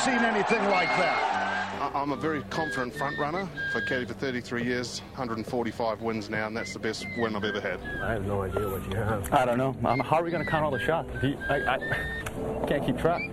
seen anything like that. I'm a very confident front runner. I've caddied for 33 years, 145 wins now, and that's the best win I've ever had. I have no idea what you have. I don't know. How are we going to count all the shots? I can't keep track.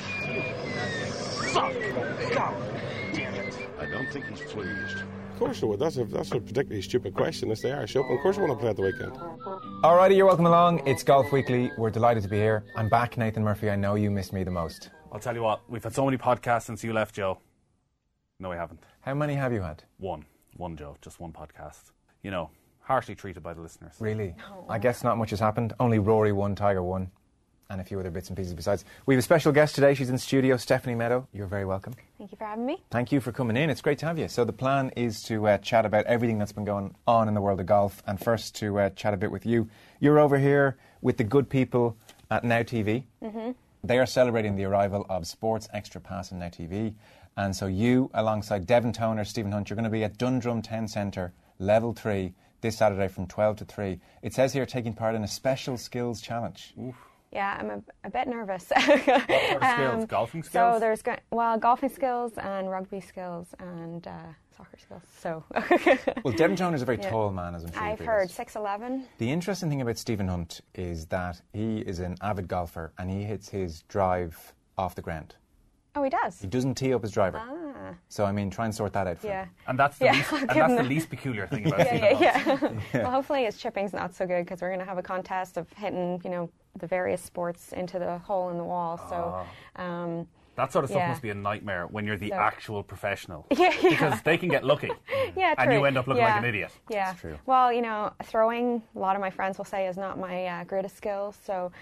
Fuck! God damn it. I don't think he's pleased. Of course I would. That's a particularly stupid question. It's the Irish Open. Of course I want to play at the weekend. Alrighty, you're welcome along. It's Golf Weekly. We're delighted to be here. I'm back, Nathan Murphy. I know you missed me the most. I'll tell you what, we've had so many podcasts since you left, Joe. No, we haven't. How many have you had? One, Joe. Just one podcast. You know, harshly treated by the listeners. Really? I guess not much has happened. Only Rory won, Tiger won, and a few other bits and pieces besides. We have a special guest today. She's in studio, Stephanie Meadow. You're very welcome. Thank you for having me. Thank you for coming in. It's great to have you. So the plan is to chat about everything that's been going on in the world of golf, and first to chat a bit with you. You're over here with the good people at Now TV. Mm-hmm. They are celebrating the arrival of Sports Extra Pass on Now TV. And so you, alongside Devon Toner, Stephen Hunt, you're going to be at Dundrum Town Centre, Level 3, this Saturday from 12 to 3. It says here taking part in a special skills challenge. Oof. Yeah, I'm a bit nervous. What sort of skills? Golfing skills? So there's golfing skills and rugby skills and soccer skills. So well, Devon Toner is a very tall man, as I'm sure I've heard, 6'11". The interesting thing about Stephen Hunt is that he is an avid golfer and he hits his drive off the ground. Oh, he does? He doesn't tee up his driver. Ah. So, I mean, try and sort that out for him. And that's the least peculiar thing about Stephen Hunt. Well, hopefully his chipping's not so good because we're going to have a contest of hitting, the various sports into the hole in the wall. So, that sort of stuff must be a nightmare when you're the actual professional. Yeah. Because they can get lucky. Yeah, and true. you end up looking like an idiot. Yeah. That's true. Well, throwing, a lot of my friends will say, is not my greatest skill. So,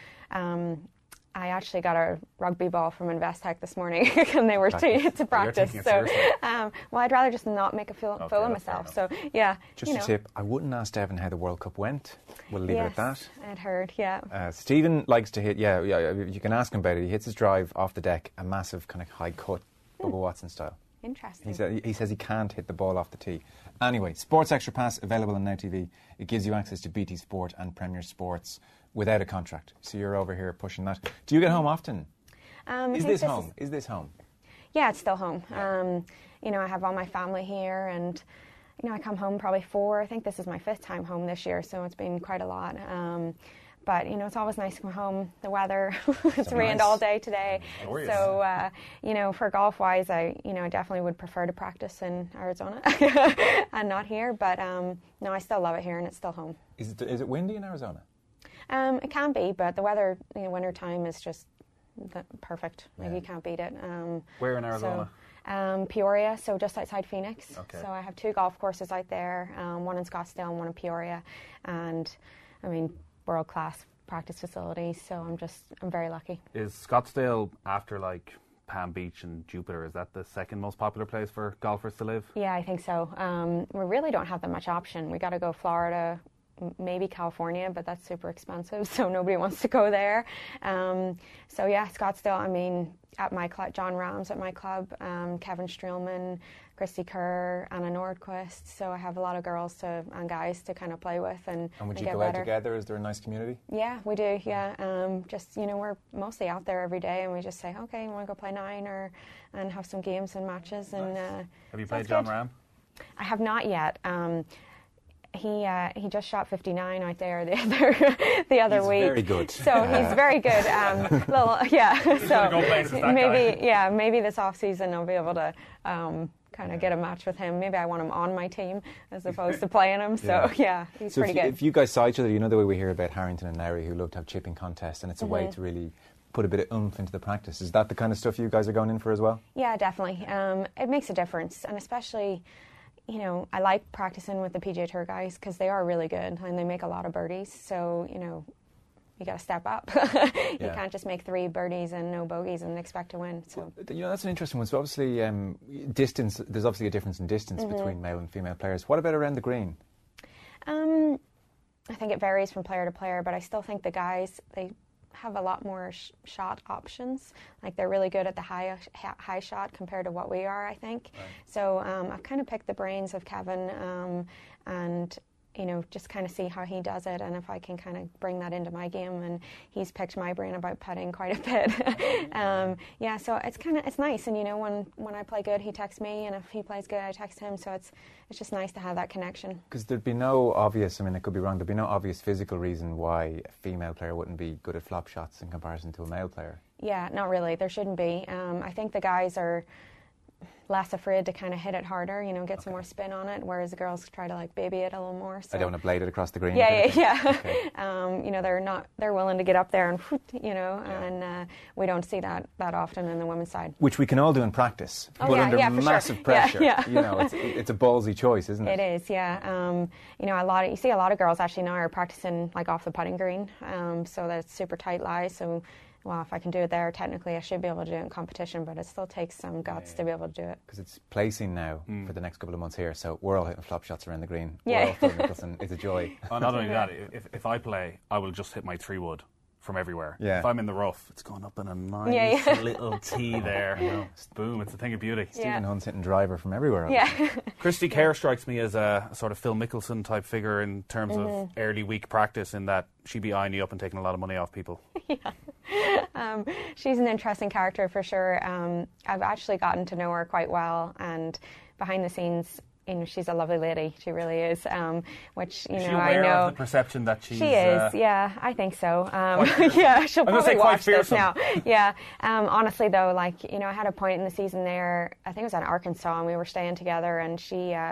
I actually got a rugby ball from Investec this morning and they were to practice. So, well, I'd rather just not make a fool of myself. So, yeah. Just a tip, I wouldn't ask Devon how the World Cup went. We'll leave it at that. I'd heard, yeah. Stephen likes to hit, you can ask him about it. He hits his drive off the deck, a massive kind of high cut, Bubba Watson style. Interesting. He says he can't hit the ball off the tee. Anyway, Sports Extra Pass available on Now TV. It gives you access to BT Sport and Premier Sports without a contract. So you're over here pushing that. Do you get home often? Is this home? Yeah, it's still home. I have all my family here and, I come home probably 4. I think this is my 5th time home this year, so it's been quite a lot. But, it's always nice to come home. The weather, it's rained all day today. Glorious. So, for golf-wise, I definitely would prefer to practice in Arizona and not here. But, no, I still love it here and it's still home. Is it windy in Arizona? It can be, but the weather, winter time is just perfect. Like, you can't beat it. Where in Arizona? Peoria, so just outside Phoenix. Okay. So I have 2 golf courses out there, one in Scottsdale and one in Peoria. And, world-class practice facilities, so I'm very lucky. Is Scottsdale, after Palm Beach and Jupiter, is that the second most popular place for golfers to live? Yeah, I think so. We really don't have that much option. We got to go Florida, maybe California, but that's super expensive, so nobody wants to go there. Scottsdale, at my club, John Rams at my club, Kevin Streelman, Christy Kerr, Anna Nordquist, so I have a lot of girls and guys to kind of play with and would you get go better. Out together? Is there a nice community? Yeah, we do, yeah. We're mostly out there every day and we just say, okay, you want to go play 9 and have some games and matches. Nice. And have you played John Ram? I have not yet. He just shot 59 out there the other week. He's very good. So he's very good. So maybe this off season I'll be able to kind of get a match with him. Maybe I want him on my team as opposed to playing him. So he's pretty good. If you guys saw each other, the way we hear about Harrington and Lowry, who love to have chipping contests, and it's a way to really put a bit of oomph into the practice. Is that the kind of stuff you guys are going in for as well? Yeah, definitely. It makes a difference, and especially. I like practicing with the PGA Tour guys because they are really good and they make a lot of birdies. So, you got to step up. You can't just make 3 birdies and no bogeys and expect to win. So, that's an interesting one. So, obviously, distance. There's obviously a difference in distance between male and female players. What about around the green? I think it varies from player to player, but I still think the guys they have a lot more shot options. Like they're really good at the high shot compared to what we are, I think. Right. So I've kind of picked the brains of Kevin and just kind of see how he does it, and if I can kind of bring that into my game. And he's picked my brain about putting quite a bit. So it's nice. And when I play good, he texts me, and if he plays good, I text him. So it's just nice to have that connection. Because there'd be no obvious, I could be wrong, there'd be no obvious physical reason why a female player wouldn't be good at flop shots in comparison to a male player. Yeah, not really. There shouldn't be. I think the guys are less afraid to kind of hit it harder, get some more spin on it, whereas the girls try to baby it a little more. So. I don't want to blade it across the green. Yeah. Okay. They're willing to get up there and, and we don't see that often in the women's side. Which we can all do in practice, but under massive pressure. Yeah. It's a ballsy choice, isn't it? It is, yeah. You see a lot of girls actually now are practicing off the putting green, so that's super tight lies. So. Well, if I can do it there, technically I should be able to do it in competition, but it still takes some guts to be able to do it. Because it's placing now for the next couple of months here, so we're all hitting flop shots around the green. Yeah. We're all Phil Mickelson. It's a joy. Not only that, if I play, I will just hit my 3-wood from everywhere. Yeah. If I'm in the rough, it's going up in a nice little tee there. Boom, it's a thing of beauty. Stephen Hunt's hitting driver from everywhere. Yeah. Christy Kerr strikes me as a sort of Phil Mickelson type figure in terms of early week practice, in that she'd be eyeing you up and taking a lot of money off people. She's an interesting character for sure. I've actually gotten to know her quite well, and behind the scenes, she's a lovely lady. She really is. Which is she I aware know of the perception that she's. She is. Yeah, I think so. Yeah, she'll probably watch this now. Yeah. Honestly, though, I had a point in the season there. I think it was in Arkansas, and we were staying together, and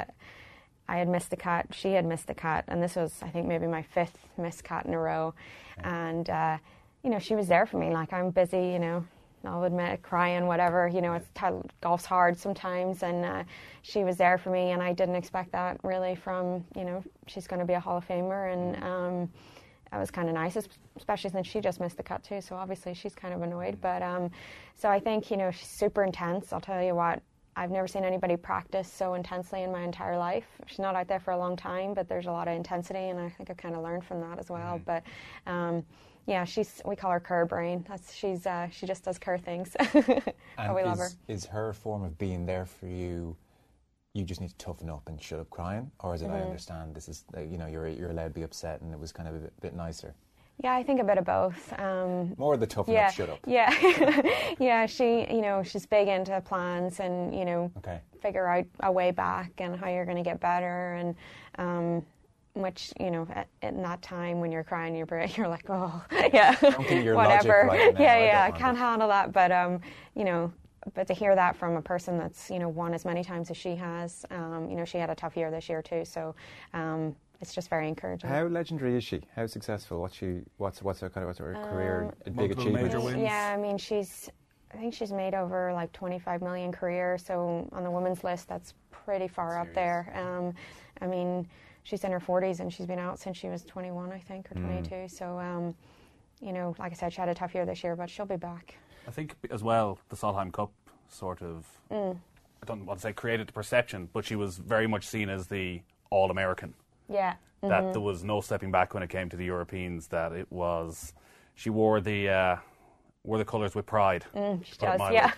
I had missed the cut. She had missed the cut, and this was, I think, maybe my 5th missed cut in a row. And she was there for me. I'm busy, I'll admit, crying, whatever. Golf's hard sometimes, and she was there for me, and I didn't expect that really from, she's going to be a Hall of Famer, and that was kind of nice, especially since she just missed the cut too, so obviously she's kind of annoyed. But so I think, she's super intense. I'll tell you what, I've never seen anybody practice so intensely in my entire life. She's not out there for a long time, but there's a lot of intensity, and I think I've kind of learned from that as well. But yeah, we call her Kerr Brain. She just does Kerr things. And we love her. Is her form of being there for you, you just need to toughen up and shut up crying? Or is it, I understand, this is, you're allowed to be upset, and it was kind of a bit nicer? Yeah, I think a bit of both. More the toughen up, shut up. Yeah. Yeah, she's big into plans and, figure out a way back and how you're going to get better, and which, in that time when you're crying, you're like, oh, yeah, whatever. I can't handle that. But, but to hear that from a person that's, won as many times as she has, she had a tough year this year too. So it's just very encouraging. How legendary is she? How successful? What's her career? Big achievement. Major wins? Yeah, I think she's made over 25 million career. So on the women's list, that's pretty far up there. She's in her 40s, and she's been out since she was 21, I think, or 22. So, like I said, she had a tough year this year, but she'll be back. I think as well, the Solheim Cup sort of, I don't want to say created the perception, but she was very much seen as the All-American. Yeah. That there was no stepping back when it came to the Europeans, that it was, she wore the colours with pride. She does, yeah.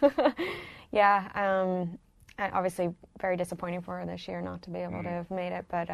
Yeah. Obviously, very disappointing for her this year not to be able to have made it, but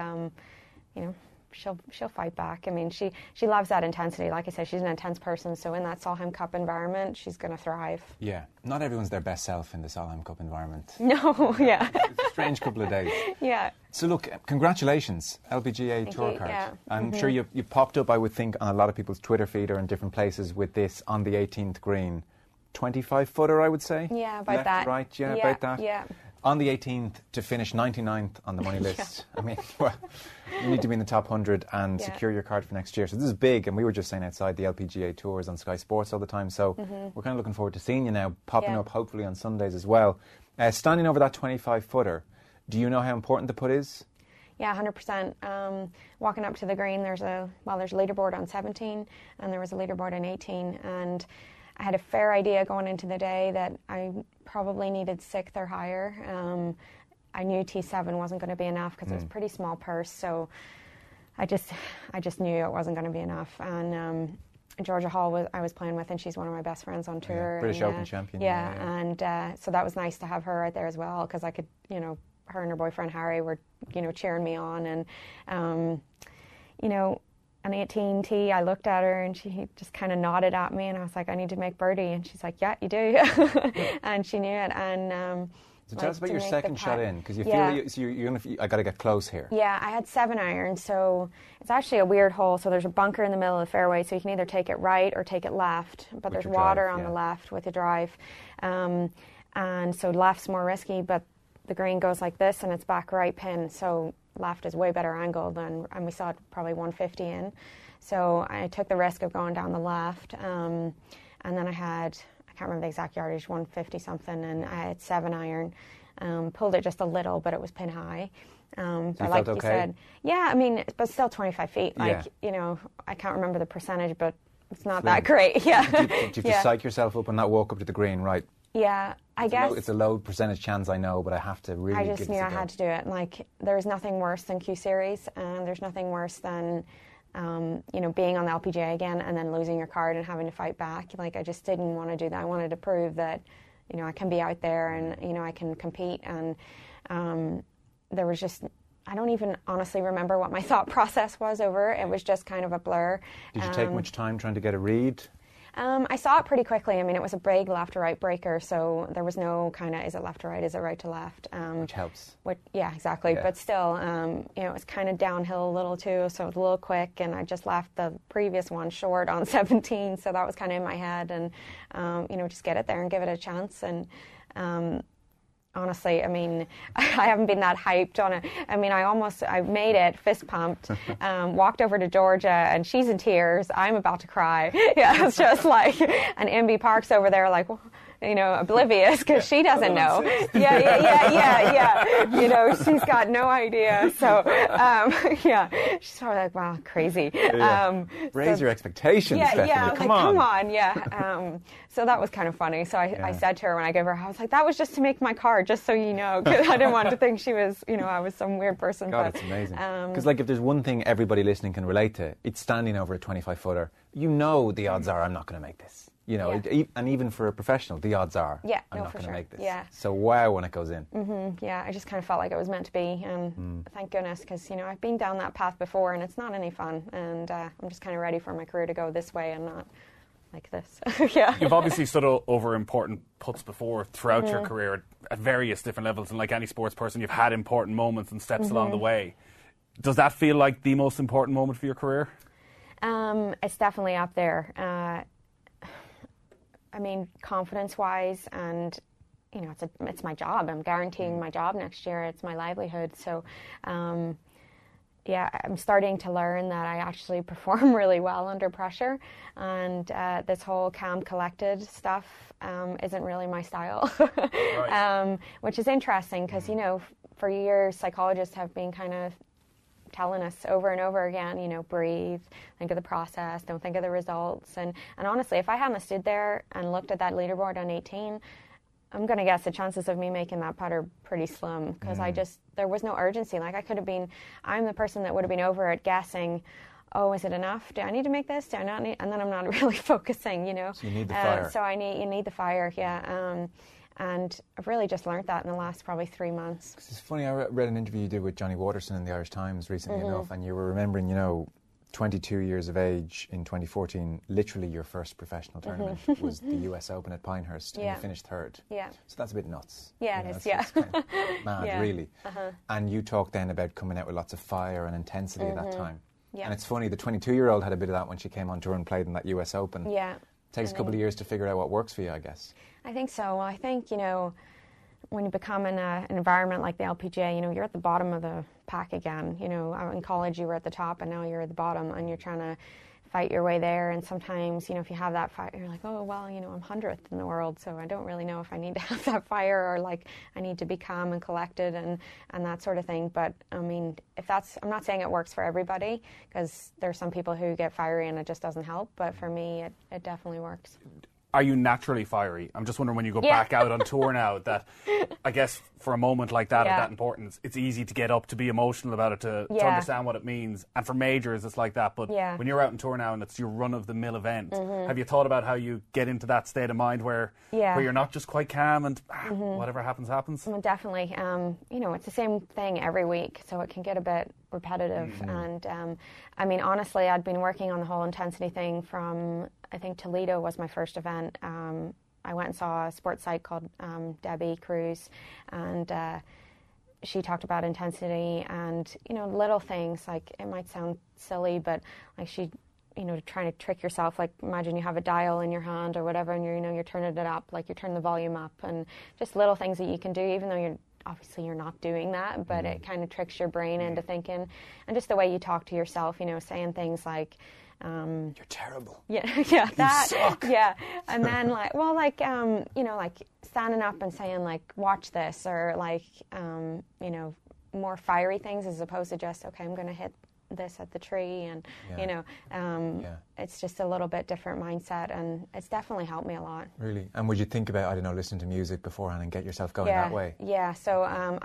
she'll fight back. She loves that intensity. Like I said, she's an intense person, so in that Solheim Cup environment, she's going to thrive. Yeah, not everyone's their best self in the Solheim Cup environment. No, yeah. It's a strange couple of days. Yeah. So look, congratulations, LPGA Tour card. Yeah. I'm sure you popped up, I would think, on a lot of people's Twitter feed or in different places with this on the 18th green. 25-footer, I would say? Yeah, about Left, that. right, about that. Yeah. On the 18th to finish 99th on the money list. You need to be in the top 100 and secure your card for next year. So this is big, and we were just saying outside, the LPGA Tours on Sky Sports all the time. So we're kind of looking forward to seeing you now, popping up hopefully on Sundays as well. Standing over that 25-footer, do you know how important the putt is? Yeah, 100%. Walking up to the green, there's a leaderboard on 17, and there was a leaderboard on 18, and I had a fair idea going into the day that I probably needed 6th or higher. I knew T7 wasn't going to be enough because it was a pretty small purse, so I just knew it wasn't going to be enough. And Georgia Hall I was playing with, and she's one of my best friends on tour. British Open champion. Yeah, and so that was nice to have her out there as well, because I could, her and her boyfriend Harry were, cheering me on, and an 18T, I looked at her and she just kind of nodded at me, and I was like, I need to make birdie, and she's like, yeah, you do, and she knew it, and. So tell us about your second shot in, because you feel I got to get close here. Yeah, I had 7 iron, so it's actually a weird hole. So there's a bunker in the middle of the fairway, so you can either take it right or take it left. But there's water on the left with the drive, and so left's more risky. But the green goes like this, and it's back right pin. So left is way better angle and we saw it probably 150 in. So I took the risk of going down the left, and then I can't remember the exact yardage, 150 something, and I had 7 iron. Pulled it just a little, but it was pin high. So but like you said, yeah, I mean, but still 25 feet. Like, I can't remember the percentage, but it's not that great. Yeah. Did you have to psych yourself up on that walk up to the green, right? Yeah, I guess. It's a low percentage chance, I know, but I have to really. I just knew I had to do it. Like, there's nothing worse than Q Series, and there's nothing worse than. Being on the LPGA again and then losing your card and having to fight back. Like, I just didn't want to do that. I wanted to prove that, I can be out there and, I can compete. And there was just, I don't even honestly remember what my thought process was over it. It was just kind of a blur. Did you take much time trying to get a read? I saw it pretty quickly. I mean, it was a big left to right breaker, so there was no kind of, is it left to right, is it right to left? Which helps. Yeah, exactly. Yeah. But still, it was kind of downhill a little too, so it was a little quick, and I just left the previous one short on 17, so that was kind of in my head, and, just get it there and give it a chance. And honestly, I mean, I haven't been that hyped on it. I mean, I made it, fist pumped, walked over to Georgia, and she's in tears. I'm about to cry. Yeah, it's just like, and MB Park's over there like, oblivious because she doesn't know. Yeah. She's got no idea. So, she's sort of like, wow, crazy. Raise your expectations, Stephanie. Come on. Yeah. So that was kind of funny. So I said to her when I gave her, I was like, that was just to make my card, just so you know, because I didn't want to think she was, I was some weird person. God, it's amazing. Because if there's one thing everybody listening can relate to, it's standing over a 25-footer. The odds are I'm not going to make this. And even for a professional, the odds are I'm not going to make this. Yeah. So wow when it goes in. Mm-hmm. Yeah, I just kind of felt like it was meant to be, and thank goodness, because I've been down that path before, and it's not any fun, and I'm just kind of ready for my career to go this way and not like this. Yeah. You've obviously stood over important putts before throughout your career at various different levels, and like any sports person, you've had important moments and steps along the way. Does that feel like the most important moment for your career? It's definitely up there. I mean, confidence-wise, and it's my job. I'm guaranteeing my job next year. It's my livelihood. So, I'm starting to learn that I actually perform really well under pressure, and this whole calm, collected stuff isn't really my style, right. Which is interesting because for years psychologists have been kind of telling us over and over again, breathe, think of the process, don't think of the results. And honestly, if I hadn't stood there and looked at that leaderboard on 18, I'm going to guess the chances of me making that putt are pretty slim because there was no urgency. Like I'm the person that would have been over it guessing, oh, is it enough? Do I need to make this? Do I not need? And then I'm not really focusing, So you need the fire. So you need the fire, yeah. And I've really just learned that in the last probably 3 months. It's funny, I read an interview you did with Johnny Waterson in the Irish Times recently enough, and you were remembering, 22 years of age in 2014, literally your first professional tournament was the US Open at Pinehurst, and you finished third. Yeah. So that's a bit nuts. Yeah, it is, It's kind of mad, really. And you talked then about coming out with lots of fire and intensity at that time. Yeah. And it's funny, the 22-year-old had a bit of that when she came on tour and played in that US Open. Yeah. Takes a couple of years to figure out what works for you, I guess. I think so. Well, I think, when you become in an environment like the LPGA, you're at the bottom of the pack again. In college you were at the top and now you're at the bottom and you're trying to fight your way there. And sometimes, if you have that fire, you're like, oh, well, I'm 100th in the world, so I don't really know if I need to have that fire or like I need to be calm and collected and that sort of thing. But I mean, I'm not saying it works for everybody because there's some people who get fiery and it just doesn't help. But for me, it definitely works. are you naturally fiery? I'm just wondering when you go back out on tour now that I guess for a moment like that of that importance, it's easy to get up, to be emotional about it, to understand what it means. And for majors, it's like that. But when you're out on tour now and it's your run-of-the-mill event, have you thought about how you get into that state of mind where you're not just quite calm and whatever happens, happens? Well, definitely. You know, it's the same thing every week, so it can get a bit repetitive. And I mean, honestly, I'd been working on the whole intensity thing from, I think Toledo was my first event. I went and saw a sports site called Debbie Cruz, and she talked about intensity and, you know, little things, like it might sound silly, but like she, you know, trying to trick yourself, like imagine you have a dial in your hand or whatever and you're, you know, you're turning it up, like you're turning the volume up, and just little things that you can do, even though you're not doing that, but it kind of tricks your brain into thinking. And just the way you talk to yourself, you know, saying things like, you're terrible. Yeah, you suck. Yeah, and then like, well, like, you know, like standing up and saying like, watch this, or like, you know, more fiery things as opposed to just, okay, I'm going to hit this at the tree, and you know, it's just a little bit different mindset, and it's definitely helped me a lot. Really? And would you think about, I don't know, listening to music beforehand and get yourself going that way? Yeah, so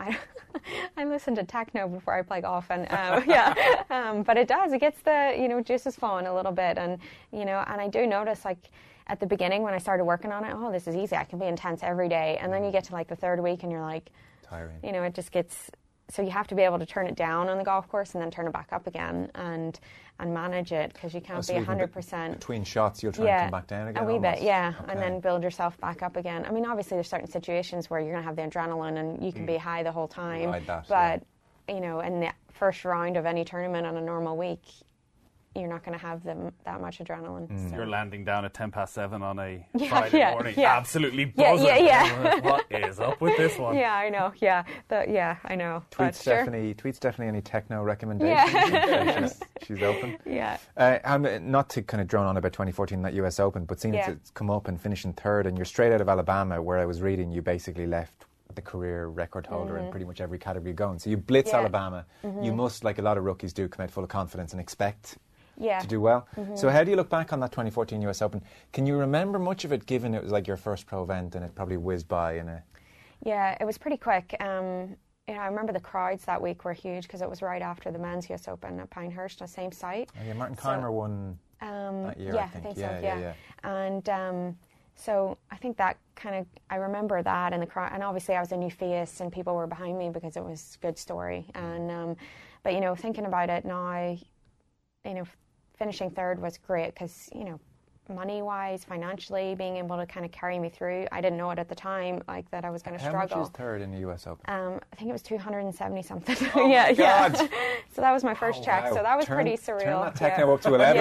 I listen to techno before I play golf, and but it gets the, you know, juices flowing a little bit, and you know, and I do notice like at the beginning when I started working on it, oh, this is easy, I can be intense every day, and then you get to like the third week and you're like, tiring. You know, it just gets. So you have to be able to turn it down on the golf course and then turn it back up again and manage it, because you can't be 100%. Between shots, you'll try and come back down again? A wee almost. bit, okay. And then build yourself back up again. I mean, obviously there's certain situations where you're going to have the adrenaline and you can be high the whole time. Ride that, but, you know, in the first round of any tournament on a normal week, you're not going to have that much adrenaline. So. You're landing down at 7:10 on a Friday morning, absolutely buzzing. What is up with this one? Yeah, I know. Yeah, I know. Tweets Stephanie any techno recommendations. She's open. Yeah. Not to kind of drone on about 2014, that US Open, but seeing it's come up and finishing third, and you're straight out of Alabama, where I was reading you basically left the career record holder in pretty much every category going. So you blitz Alabama. You must, like a lot of rookies do, come out full of confidence and expect to do well. So how do you look back on that 2014 US Open? Can you remember much of it, given it was like your first pro event and it probably whizzed by in a... Yeah, it was pretty quick. You know, I remember the crowds that week were huge because it was right after the men's US Open at Pinehurst, the same site. Oh, yeah, Martin Keimer won that year, I think. Yeah. And so I think that kind of, I remember that, and the crowd, and obviously I was a new face and people were behind me because it was a good story. And but, you know, thinking about it now, you know, finishing third was great because, you know, money-wise, financially, being able to kind of carry me through. I didn't know it at the time, like, that I was going to struggle. How much is third in the US Open? I think it was 270 something. Oh my God. So that was my first check. Wow. So that was pretty surreal. Turn that techno up to 11.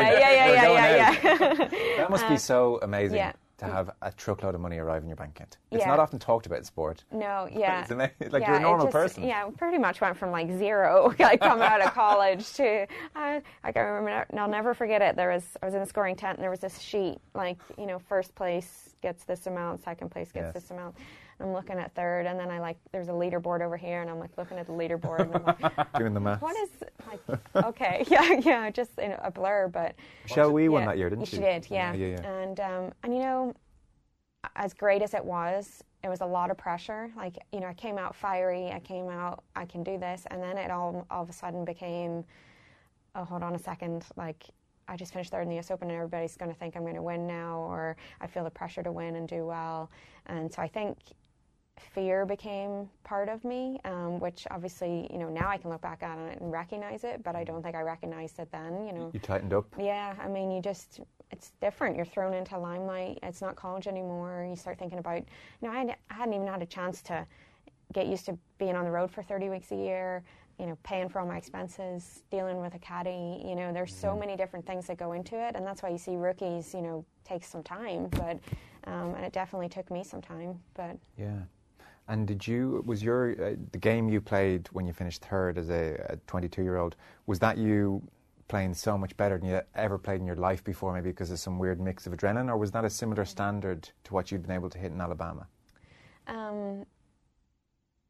Yeah. That must be so amazing. To have a truckload of money arrive in your bank account. It's not often talked about in sport. No, yeah. It's like you're a normal person. Yeah, pretty much went from like zero, like coming out of college to, I can remember, and I'll never forget it. I was in the scoring tent and there was this sheet, like, you know, first place gets this amount, second place gets this amount. I'm looking at third, and then there's a leaderboard over here, and I'm like looking at the leaderboard, and I'm like, doing the maths. What is, like, okay, just in a blur, but. Michelle Wee won that year, didn't she? She did, yeah. And you know, as great as it was a lot of pressure. Like, you know, I came out fiery, I can do this, and then it all of a sudden became, oh, hold on a second, like, I just finished third in the US Open and everybody's going to think I'm going to win now, or I feel the pressure to win and do well. And so I think fear became part of me, which obviously, you know, now I can look back on it and recognize it, but I don't think I recognized it then, you know. You tightened up? Yeah, I mean, it's different. You're thrown into limelight. It's not college anymore. You start thinking about, you know, I hadn't even had a chance to get used to being on the road for 30 weeks a year, you know, paying for all my expenses, dealing with a caddy, you know, there's so many different things that go into it, and that's why you see rookies, you know, take some time, but, and it definitely took me some time, but. Yeah. And was your, the game you played when you finished third as a 22-year-old, was that you playing so much better than you ever played in your life before, maybe because of some weird mix of adrenaline, or was that a similar standard to what you'd been able to hit in Alabama?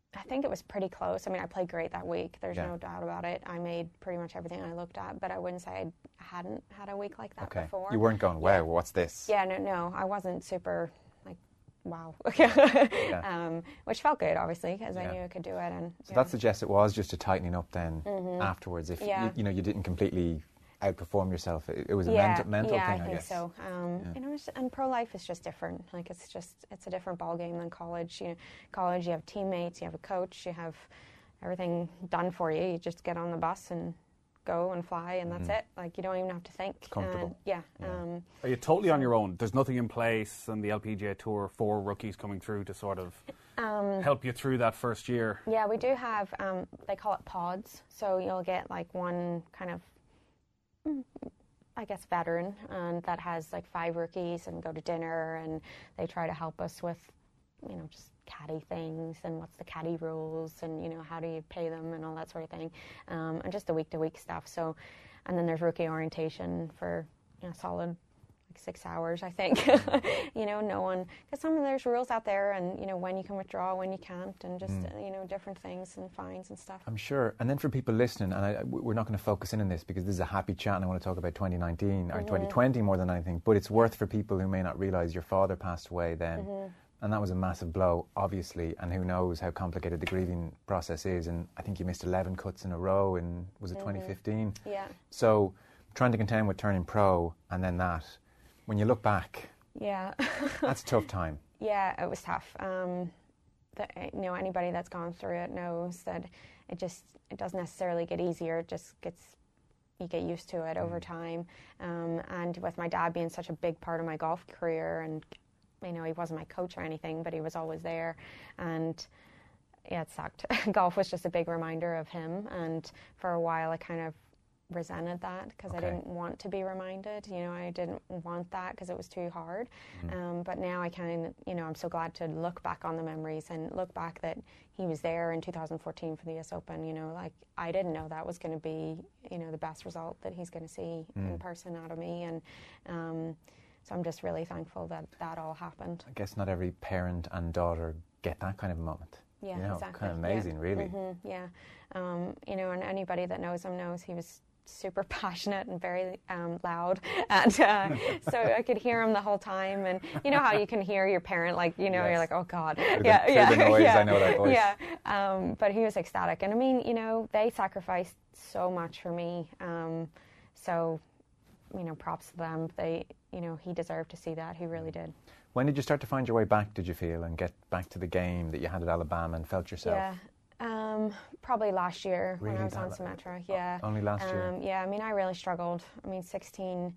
I think it was pretty close. I mean, I played great that week. There's Yeah. no doubt about it. I made pretty much everything I looked at, but I wouldn't say I hadn't had a week like that Okay. before. You weren't going, wow, what's this? Yeah, no. I wasn't super, like, wow. Which felt good, obviously, because I knew I could do it. And so that suggests it was just a tightening up then afterwards. If you didn't completely outperform yourself, it was a mental thing, I think so. You know, and pro life is just different. Like, it's a different ball game than college. You know, college, you have teammates, you have a coach, you have everything done for you. You just get on the bus and go and fly, and that's it. Like, you don't even have to think. It's comfortable. Are you totally on your own? There's nothing in place on the LPGA Tour for rookies coming through to sort of help you through that first year? Yeah, we do have, they call it pods. So you'll get like one kind of, I guess, veteran that has like 5 rookies and go to dinner, and they try to help us with, you know, just caddy things and what's the caddy rules and, you know, how do you pay them and all that sort of thing, and just the week-to-week stuff. So, and then there's rookie orientation for, you know, solid like 6 hours, I think. You know, no one, because there's rules out there, and, you know, when you can withdraw, when you can't, and just you know, different things and fines and stuff. I'm sure. And then for people listening, and we're not going to focus in on this because this is a happy chat, and I want to talk about 2019 or 2020 more than anything. But it's worth for people who may not realise your father passed away then. And that was a massive blow, obviously, and who knows how complicated the grieving process is. And I think you missed 11 cuts in a row in, was it 2015? Yeah. So trying to contend with turning pro and then that, when you look back, that's a tough time. Yeah, it was tough. You know, anybody that's gone through it knows that it doesn't necessarily get easier. It just you get used to it over time. And with my dad being such a big part of my golf career, and you know, he wasn't my coach or anything, but he was always there. And yeah, it sucked. Golf was just a big reminder of him. And for a while, I kind of resented that because I didn't want to be reminded. You know, I didn't want that because it was too hard. But now I kind of, you know, I'm so glad to look back on the memories and look back that he was there in 2014 for the US Open. You know, like, I didn't know that was going to be, you know, the best result that he's going to see in person out of me. And so I'm just really thankful that that all happened. I guess not every parent and daughter get that kind of moment. Yeah, you know, exactly. Kind of amazing, really. Yeah. You know, and anybody that knows him knows he was super passionate and very loud. And so I could hear him the whole time. And you know how you can hear your parent, like, you know, you're like, oh, God. Through the noise, I know that voice. Yeah. But he was ecstatic. And I mean, you know, they sacrificed so much for me. So, you know, props to them. They, you know, he deserved to see that. He really did. When did you start to find your way back, did you feel, and get back to the game that you had at Alabama and felt yourself? Yeah. Probably last year when I was on Symetra. Yeah. Only last year? Yeah, I mean, I really struggled. I mean, 16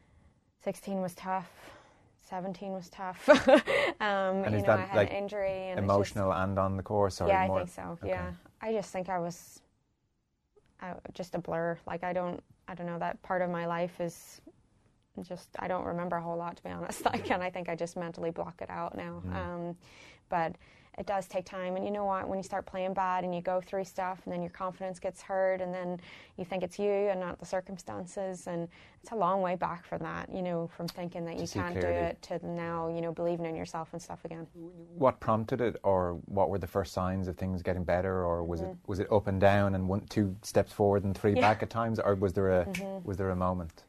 was tough. 17 was tough. And you is know, that I had like an injury. And emotional and on the course? Or yeah, more? I think so. Okay. Yeah. I just think I was just a blur. Like, I don't know, that part of my life is just, I don't remember a whole lot, to be honest. Like, and I think I just mentally block it out now. But it does take time. And you know what, when you start playing bad and you go through stuff and then your confidence gets hurt and then you think it's you and not the circumstances, and it's a long way back from that, you know, from thinking that you can't do it to now, you know, believing in yourself and stuff again. What prompted it, or what were the first signs of things getting better, or was it up and down and 2 steps forward and 3 back at times, or was there a moment?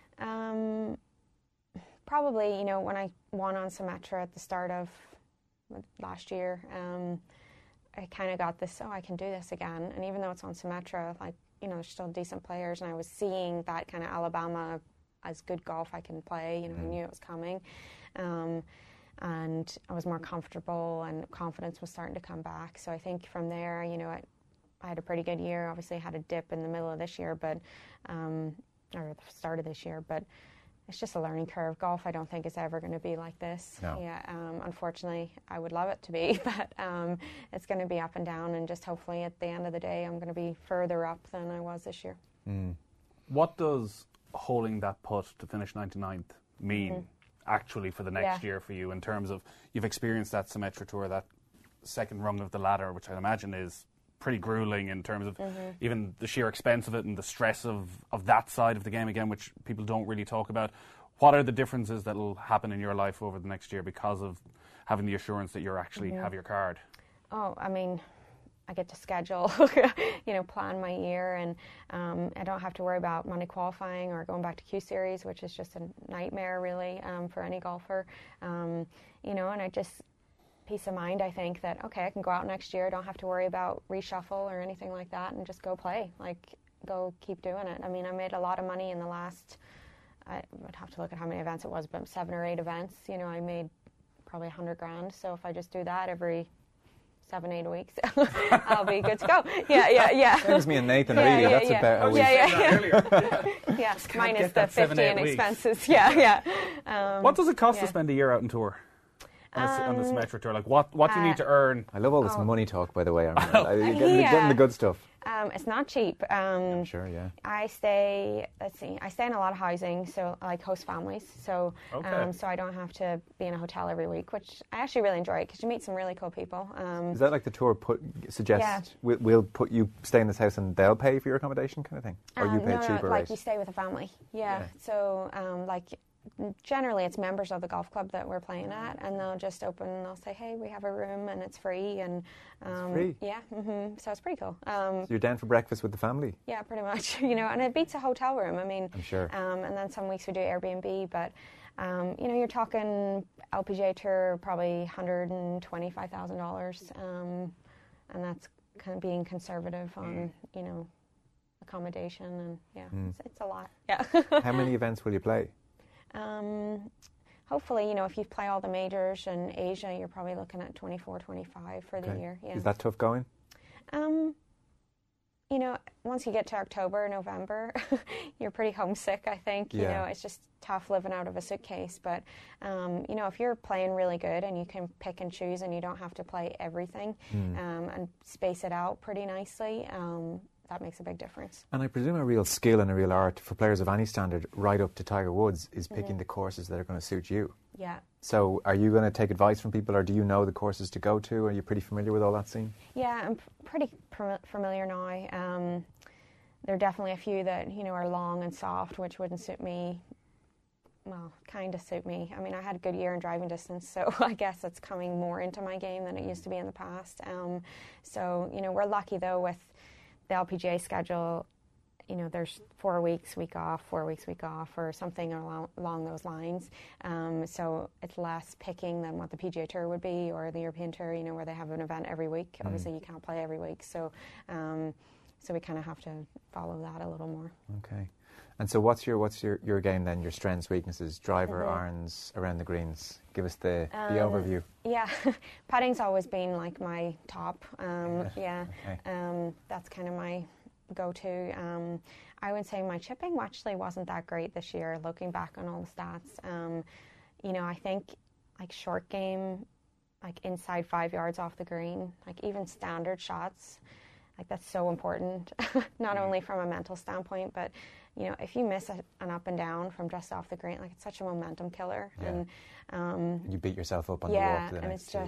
Probably, you know, when I won on Symetra at the start of last year, I kind of got this, I can do this again. And even though it's on Symetra, like, you know, there's still decent players, and I was seeing that kind of Alabama as good golf I can play. You know, I knew it was coming. And I was more comfortable, and confidence was starting to come back. So I think from there, you know, I had a pretty good year. Obviously, I had a dip in the middle of this year, but or at the start of this year, but it's just a learning curve. Golf, I don't think, is ever going to be like this. No. Yeah, unfortunately, I would love it to be, but it's going to be up and down, and just hopefully at the end of the day, I'm going to be further up than I was this year. What does holding that putt to finish 99th mean actually for the next year for you, in terms of, you've experienced that Symetra Tour, that second rung of the ladder, which I imagine is pretty grueling in terms of even the sheer expense of it and the stress of that side of the game again, which people don't really talk about. What are the differences that will happen in your life over the next year because of having the assurance that you're actually have your card? Oh, I mean, I get to schedule, plan my year, and I don't have to worry about Monday qualifying or going back to Q Series, which is just a nightmare, really, for any golfer. And I just, peace of mind, I think that, okay, I can go out next year, don't have to worry about reshuffle or anything like that, and just go play, go keep doing it. I mean, I made a lot of money in the last, I would have to look at how many events it was, but 7 or 8 events, I made probably $100,000. So if I just do that every 7-8 weeks, I'll be good to go. Yeah. Same me and Nathan, really. That's about a week. Yeah. Minus the 50 in expenses. Yeah. What does it cost to spend a year out on tour? On the Symetra Tour, what do you need to earn? I love all this money talk, by the way. You're getting the good stuff. It's not cheap. I'm sure, yeah. I stay in a lot of housing, so host families. So, so I don't have to be in a hotel every week, which I actually really enjoy because you meet some really cool people. Is that like the tour suggests we'll put you stay in this house and they'll pay for your accommodation kind of thing? Or you pay a cheaper rate? You stay with a family. Yeah. So, generally it's members of the golf club that we're playing at, and they'll just open and they'll say, hey, we have a room and it's free, and it's free? Yeah. So it's pretty cool. So you're down for breakfast with the family? Yeah, pretty much. And it beats a hotel room. I mean, I'm sure. And then some weeks we do Airbnb, but you're talking LPGA Tour probably $125,000, and that's kind of being conservative on accommodation, and it's a lot. Yeah. How many events will you play? Hopefully, if you play all the majors in Asia, you're probably looking at 24, 25 for the year. Yeah. Is that tough going? Once you get to October, November, you're pretty homesick, I think. It's just tough living out of a suitcase. But, if you're playing really good and you can pick and choose and you don't have to play everything and space it out pretty nicely, that makes a big difference. And I presume a real skill and a real art for players of any standard, right up to Tiger Woods, is picking the courses that are going to suit you. Yeah. So are you going to take advice from people, or do you know the courses to go to? Are you pretty familiar with all that scene? Yeah, I'm pretty familiar now. There are definitely a few that, are long and soft, which wouldn't suit me. Well, kind of suit me. I mean, I had a good year in driving distance, so I guess it's coming more into my game than it used to be in the past. So, we're lucky, though, with the LPGA schedule, there's 4 weeks, week off, 4 weeks, week off, or something along those lines. So it's less picking than what the PGA Tour would be, or the European Tour, where they have an event every week. Obviously, you can't play every week, so we kind of have to follow that a little more. Okay. And so what's your game then, your strengths, weaknesses, driver, irons, around the greens? Give us the overview. Yeah, putting's always been my top. Okay. That's kind of my go-to. I would say my chipping actually wasn't that great this year, looking back on all the stats. I think short game, inside 5 yards off the green, even standard shots, that's so important, not only from a mental standpoint, but if you miss an up and down from just off the green, it's such a momentum killer. Yeah. And you beat yourself up on the walk to the next tee.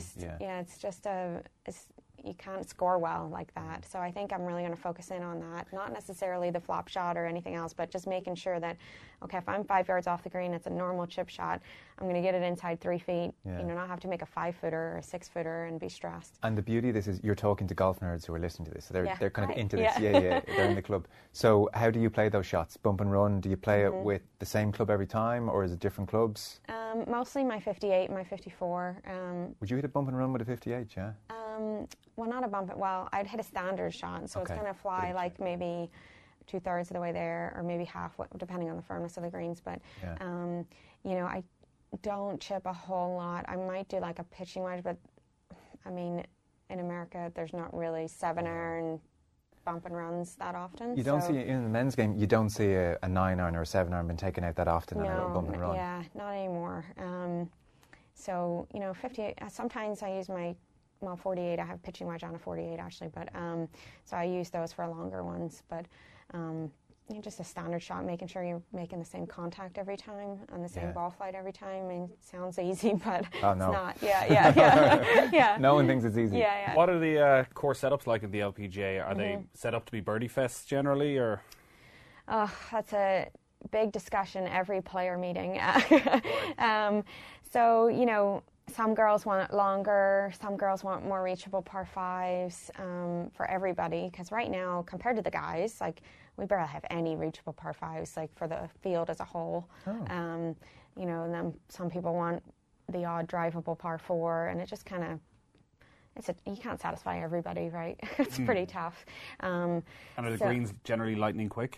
You can't score well like that. So I think I'm really going to focus in on that. Not necessarily the flop shot or anything else, but just making sure that, okay, if I'm 5 yards off the green, it's a normal chip shot. I'm going to get it inside 3 feet. Yeah. Not have to make a 5-footer or a 6-footer and be stressed. And the beauty of this is you're talking to golf nerds who are listening to this. So they're kind of into this. Yeah. They're in the club. So how do you play those shots? Bump and run? Do you play it with the same club every time, or is it different clubs? Mostly my 58, my 54. Would you hit a bump and run with a 58, yeah? Well, not a bump. Well, I'd hit a standard shot, so it's going to fly maybe 2/3 of the way there, or maybe half, depending on the firmness of the greens. But I don't chip a whole lot. I might do a pitching wedge, but I mean, in America, there's not really 7-iron bump and runs that often. You don't see in the men's game. You don't see a 9-iron or a 7-iron been taken out that often on a little bump and run. Yeah, not anymore. So 58. Sometimes I use my 48. I have a pitching wedge on a 48 actually, but so I use those for longer ones. But just a standard shot, making sure you're making the same contact every time and the same ball flight every time. I mean, it sounds easy, but it's not. Yeah. No one thinks it's easy. Yeah. What are the course setups like at the LPGA? Are they set up to be birdie fests generally, or? Oh, that's a big discussion every player meeting. So some girls want it longer, some girls want more reachable par fives for everybody. Because right now, compared to the guys, like we barely have any reachable par fives, like for the field as a whole. Oh. You know, and then some people want the odd drivable par four, and it just kind of. You can't satisfy everybody, right? It's pretty tough. And are the greens generally lightning quick?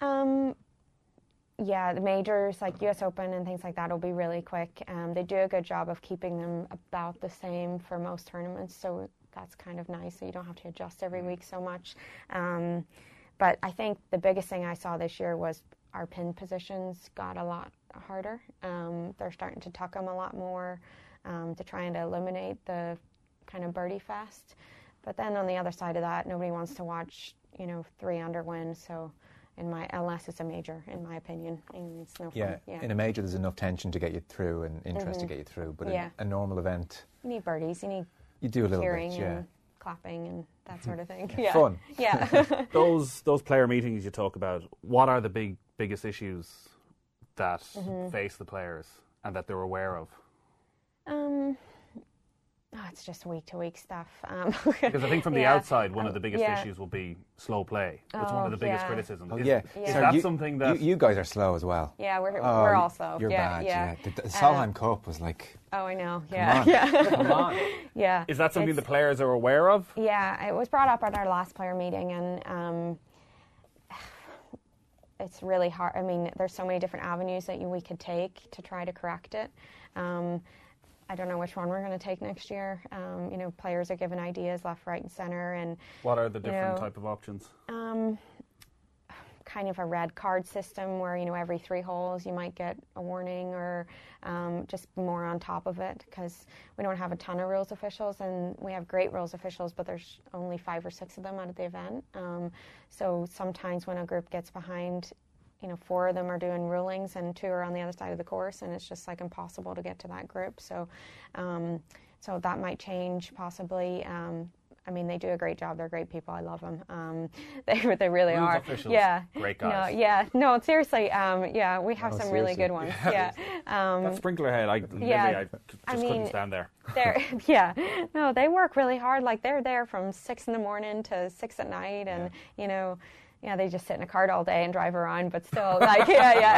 Yeah, the majors like US Open and things like that will be really quick. They do a good job of keeping them about the same for most tournaments, so that's kind of nice. So you don't have to adjust every week so much. But I think the biggest thing I saw this year was our pin positions got a lot harder. They're starting to tuck them a lot more to try and eliminate the kind of birdie fest. But then on the other side of that, nobody wants to watch, 3 under win. So unless it's a major, in my opinion, it's no fun. Yeah, in a major there's enough tension to get you through and interest to get you through. But in a normal event, you need birdies. You do a little cheering bit, and clapping and that sort of thing. Yeah. Fun. Yeah. Those player meetings you talk about. What are the biggest issues that face the players and that they're aware of? It's just week-to-week stuff. Because I think from the outside, one of the biggest issues will be slow play. It's one of the biggest criticisms. Is that something that... You guys are slow as well. Yeah, we're all slow. You're bad, yeah. The Solheim Cup was like... Oh, I know, Come on. Yeah. Is that something the players are aware of? Yeah, it was brought up at our last player meeting, and it's really hard. I mean, there's so many different avenues that we could take to try to correct it. I don't know which one we're going to take next year. Players are given ideas left, right, and center. And what are the different type of options? Kind of a red card system where, every 3 holes you might get a warning or just more on top of it, because we don't have a ton of rules officials, and we have great rules officials, but there's only 5 or 6 of them out of the event. So sometimes when a group gets behind, 4 of them are doing rulings and 2 are on the other side of the course, and it's just like impossible to get to that group. So, so that might change possibly. I mean, they do a great job. They're great people. I love them. They really Rules are. Officials, yeah, great guys. No, seriously. We have some really good ones. Yeah. That sprinkler head, I couldn't stand there. No, they work really hard. Like they're there from 6 a.m. to 6 at night, and they just sit in a cart all day and drive around, but still, like,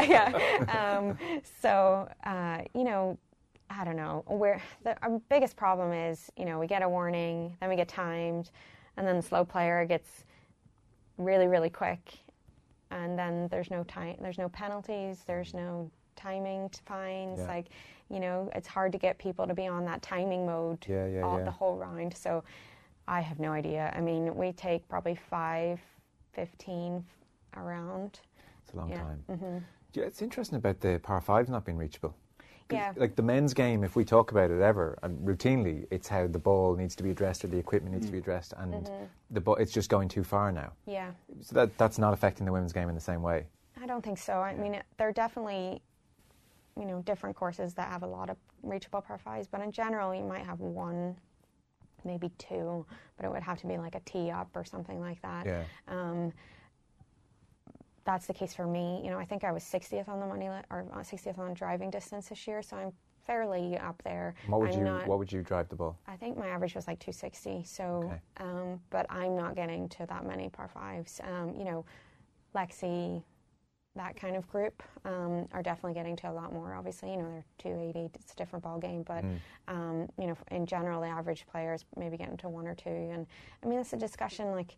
I don't know. Our biggest problem is, we get a warning, then we get timed, and then the slow player gets really, really quick, and then there's no time, there's no penalties, there's no timing fines. Yeah. Like, it's hard to get people to be on that timing mode the whole round. So I have no idea. I mean, we take probably 15 around. It's a long time. Mm-hmm. Yeah, it's interesting about the par 5s not being reachable. Yeah. Like the men's game, if we talk about it ever, and routinely, it's how the ball needs to be addressed or the equipment needs to be addressed, and it's just going too far now. Yeah. So that's not affecting the women's game in the same way. I don't think so. I mean, there are definitely, different courses that have a lot of reachable par 5s, but in general, you might have 1, maybe 2, but it would have to be like a tee up or something like that. Yeah. That's the case for me. I think I was 60th on the money or 60th on driving distance this year, so I'm fairly up there. What would you drive the ball? I think my average was like 260. So, okay. But I'm not getting to that many par 5s. Lexi, that kind of group are definitely getting to a lot more. Obviously, they're 280. It's a different ball game, but in general, the average player is maybe getting to 1 or 2. And I mean, it's a discussion. Like,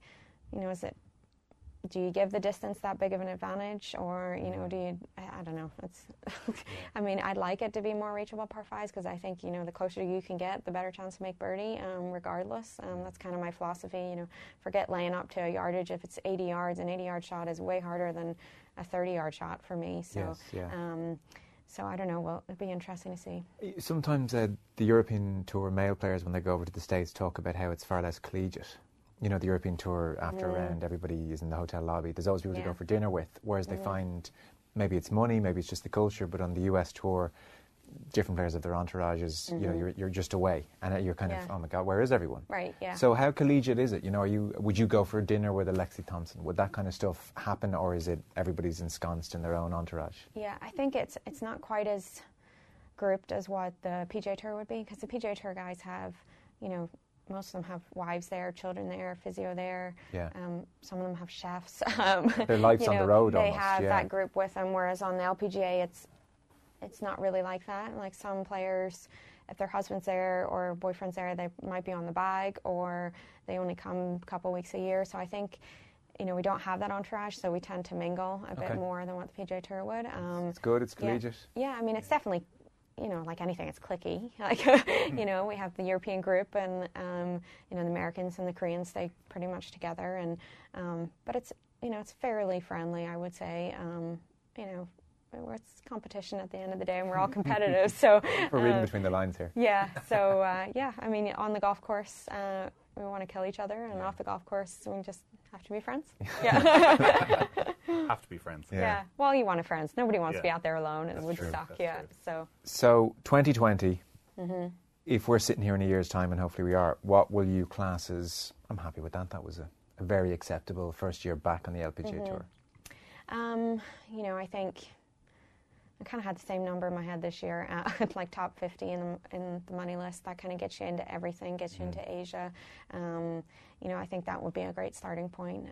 do you give the distance that big of an advantage, or do you? I don't know. It's. I mean, I'd like it to be more reachable par 5s, because I think the closer you can get, the better chance to make birdie. Regardless, that's kind of my philosophy. Forget laying up to a yardage. If it's 80 yards, an 80-yard shot is way harder than a 30-yard shot for me. So. Yes, yeah. So I don't know. Well, it'd be interesting to see. Sometimes the European Tour male players, when they go over to the States, talk about how it's far less collegiate. The European Tour, after a round, everybody is in the hotel lobby. There's always people to go for dinner with, whereas they find maybe it's money, maybe it's just the culture, but on the US Tour, different players have their entourages, you're just away, and you're kind of, oh my God, where is everyone? Right, yeah. So how collegiate is it? Would you go for a dinner with Alexi Thompson? Would that kind of stuff happen, or is it everybody's ensconced in their own entourage? Yeah, I think it's not quite as grouped as what the PGA Tour would be, because the PGA Tour guys have, most of them have wives there, children there, physio there. Yeah. Some of them have chefs. Their life's on the road they almost. have that group with them, whereas on the LPGA, it's not really like that. Like some players, if their husband's there or boyfriend's there, they might be on the bag, or they only come a couple weeks a year. So I think, we don't have that entourage, so we tend to mingle a bit more than what the PGA Tour would. It's good, it's collegiate. Yeah, I mean, it's definitely, like anything, it's cliquey. Like, we have the European group and, the Americans and the Koreans stay pretty much together. And but it's, it's fairly friendly, I would say. It's competition at the end of the day, and we're all competitive. So we're reading between the lines here. Yeah. So I mean, on the golf course, we want to kill each other, and off the golf course, we just have to be friends. Yeah. Have to be friends. Yeah. Well, you want to friends. Nobody wants to be out there alone in Woodstock. Yeah. True. So 2020. If we're sitting here in a year's time, and hopefully we are, what will you class as? I'm happy with that. That was a very acceptable first year back on the LPGA Tour. I think I kind of had the same number in my head this year, like top 50 in the money list. That kind of gets you into everything, gets you into Asia. I think that would be a great starting point.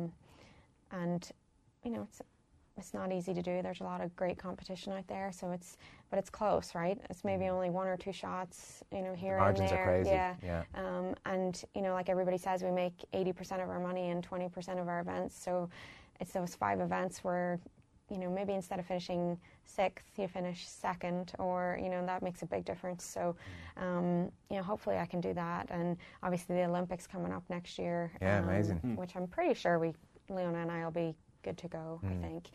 And it's not easy to do. There's a lot of great competition out there, but it's close, right? It's maybe only one or two shots, here and there. Margins are crazy. Yeah. And like everybody says, we make 80% of our money in 20% of our events. So it's those 5 events where, maybe instead of finishing 6th, you finish 2nd, or, that makes a big difference. So, hopefully I can do that. And obviously the Olympics coming up next year. Yeah, amazing. Which I'm pretty sure Leona and I will be good to go, I think.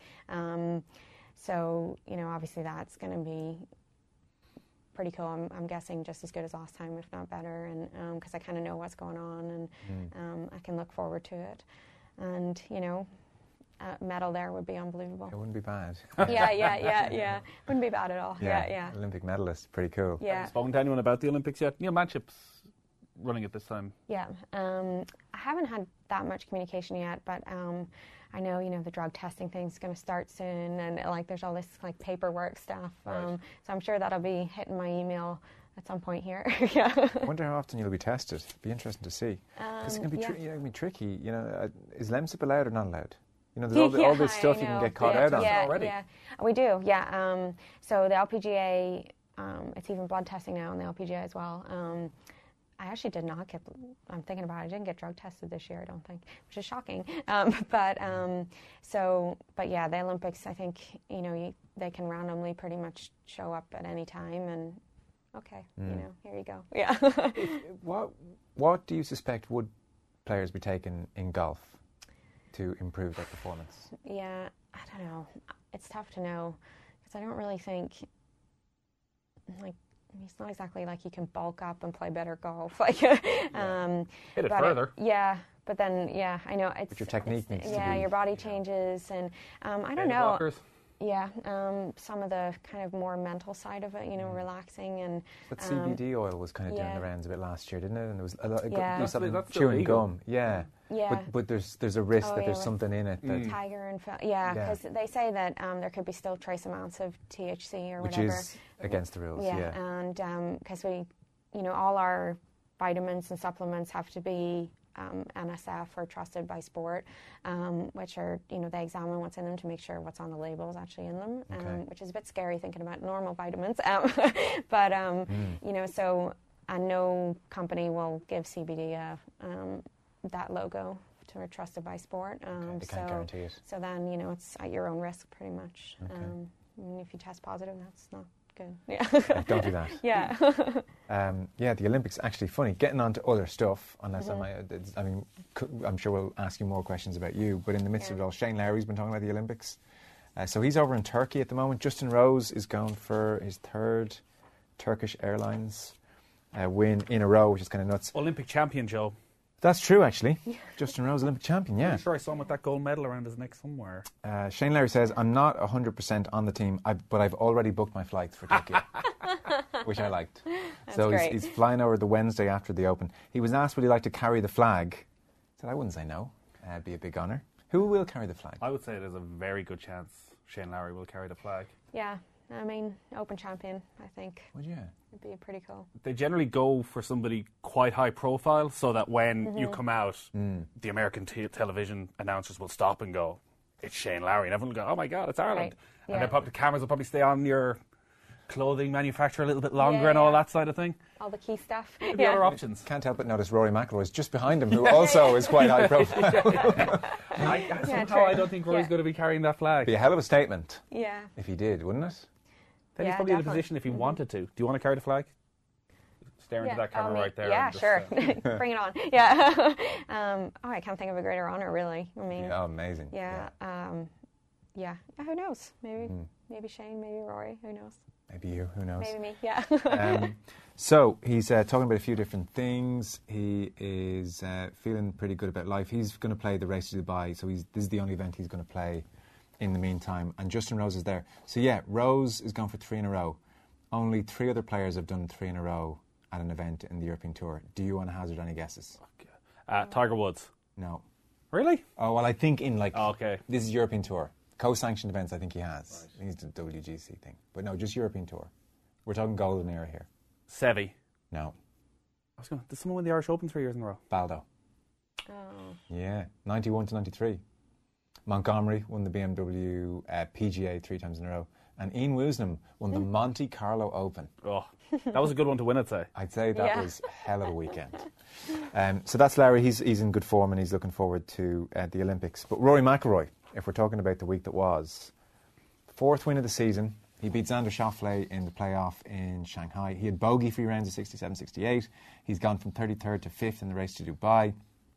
So, obviously that's going to be pretty cool. I'm guessing just as good as last time, if not better, and because I kind of know what's going on, and I can look forward to it. And, medal there would be unbelievable. It wouldn't be bad. Yeah. Wouldn't be bad at all. Yeah. Olympic medalist, pretty cool. Yeah. Have you spoken to anyone about the Olympics yet? Neil Manship's running it this time. Yeah. I haven't had that much communication yet, but I know, the drug testing thing's going to start soon, and there's all this paperwork stuff. Right. So I'm sure that'll be hitting my email at some point here. Yeah. I wonder how often you'll be tested. It'd be interesting to see. Because it can be tricky. Is LEMSIP allowed or not allowed? There's all this stuff you can get caught out on already. Yeah, we do. Yeah. So the LPGA, it's even blood testing now on the LPGA as well. I actually did not get. I'm thinking about it. I didn't get drug tested this year, I don't think, which is shocking. But yeah, the Olympics. I think they can randomly pretty much show up at any time, and here you go. Yeah. What do you suspect would players be taking in golf to improve their performance? Yeah, I don't know. It's tough to know because I don't really think it's not exactly like you can bulk up and play better golf. Hit it further. But then I know it's. But your technique needs to be. Yeah, your body changes, and I don't know. Blockers. Yeah, some of the kind of more mental side of it, relaxing and. But CBD oil was kind of doing the rounds a bit last year, didn't it? And there was a lot. That's chewing illegal. gum. Yeah. Yeah. But there's a risk that there's something in it that. Tiger and because they say that there could be still trace amounts of THC or which whatever. Which is against the rules. Yeah. And because we, all our vitamins and supplements have to be. NSF or trusted by sport, which are, they examine what's in them to make sure what's on the label is actually in them, which is a bit scary thinking about normal vitamins. But, so no company will give CBD that logo to trusted by sport. They can't guarantee it. So then, it's at your own risk pretty much. If you test positive, that's not good. Yeah. Don't do that. Yeah. The Olympics, actually funny. Getting on to other stuff, unless I'm sure we'll ask you more questions about you, but in the midst of it all, Shane Lowry's been talking about the Olympics. So he's over in Turkey at the moment. Justin Rose is going for his 3rd Turkish Airlines win in a row, which is kind of nuts. Olympic champion, Joe. That's true, actually. Justin Rose, Olympic champion, yeah. I'm sure I saw him with that gold medal around his neck somewhere. Shane Lowry says, I'm not 100% on the team, but I've already booked my flights for Turkey, which I liked. That's great. He's flying over the Wednesday after the Open. He was asked, would he like to carry the flag? He said, I wouldn't say no. It'd be a big honour. Who will carry the flag? I would say there's a very good chance Shane Lowry will carry the flag. Yeah, I mean, Open champion, I think. Would you? It'd be pretty cool. They generally go for somebody quite high profile so that when you come out, the American television announcers will stop and go, it's Shane Lowry. And everyone will go, oh my God, it's Ireland. Right. And Yeah. then the cameras will probably stay on your clothing manufacturer a little bit longer and all that side of thing. All the key stuff. What are the other options? Can't help but notice Rory McIlroy is just behind him, who also is quite high profile. Somehow I don't think Rory's going to be carrying that flag. Be a hell of a statement Yeah. if he did, wouldn't it? Then he's Yeah, probably in a definitely. position if he wanted to. Do you want to carry the flag? Staring to that camera right there. Yeah, and just, sure. Bring it on. Yeah. I can't think of a greater honor, really. I mean, Oh, amazing. yeah. Who knows? Maybe Shane, maybe Rory. Who knows? Maybe you, who knows? Maybe me. Yeah. So he's talking about a few different things. He is feeling pretty good about life. He's going to play the Race to Dubai, so this is the only event he's going to play in the meantime. And Justin Rose is there. So yeah, Rose is gone for 3 in a row. Only 3 other players have done 3 in a row at an event in the European Tour. Do you want to hazard any guesses? Tiger Woods. No. Really? Oh, well, I think in okay. This is European Tour. Co-sanctioned events, I think he has. Right. He's the WGC thing. But no, just European Tour. We're talking golden era here. Seve. No. Did someone win the Irish Open 3 years in a row? Baldo. Oh. Yeah, 91 to 93. Montgomery won the BMW PGA 3 times in a row. And Ian Woosnam won the Monte Carlo Open. Oh, that was a good one to win, I'd say. I'd say that was a hell of a weekend. So that's Larry. He's in good form and he's looking forward to the Olympics. But Rory McIlroy, if we're talking about the week that was, 4th win of the season. He beat Xander Schauffele in the playoff in Shanghai. He had bogey-free rounds of 67, 68. He's gone from 33rd to 5th in the Race to Dubai.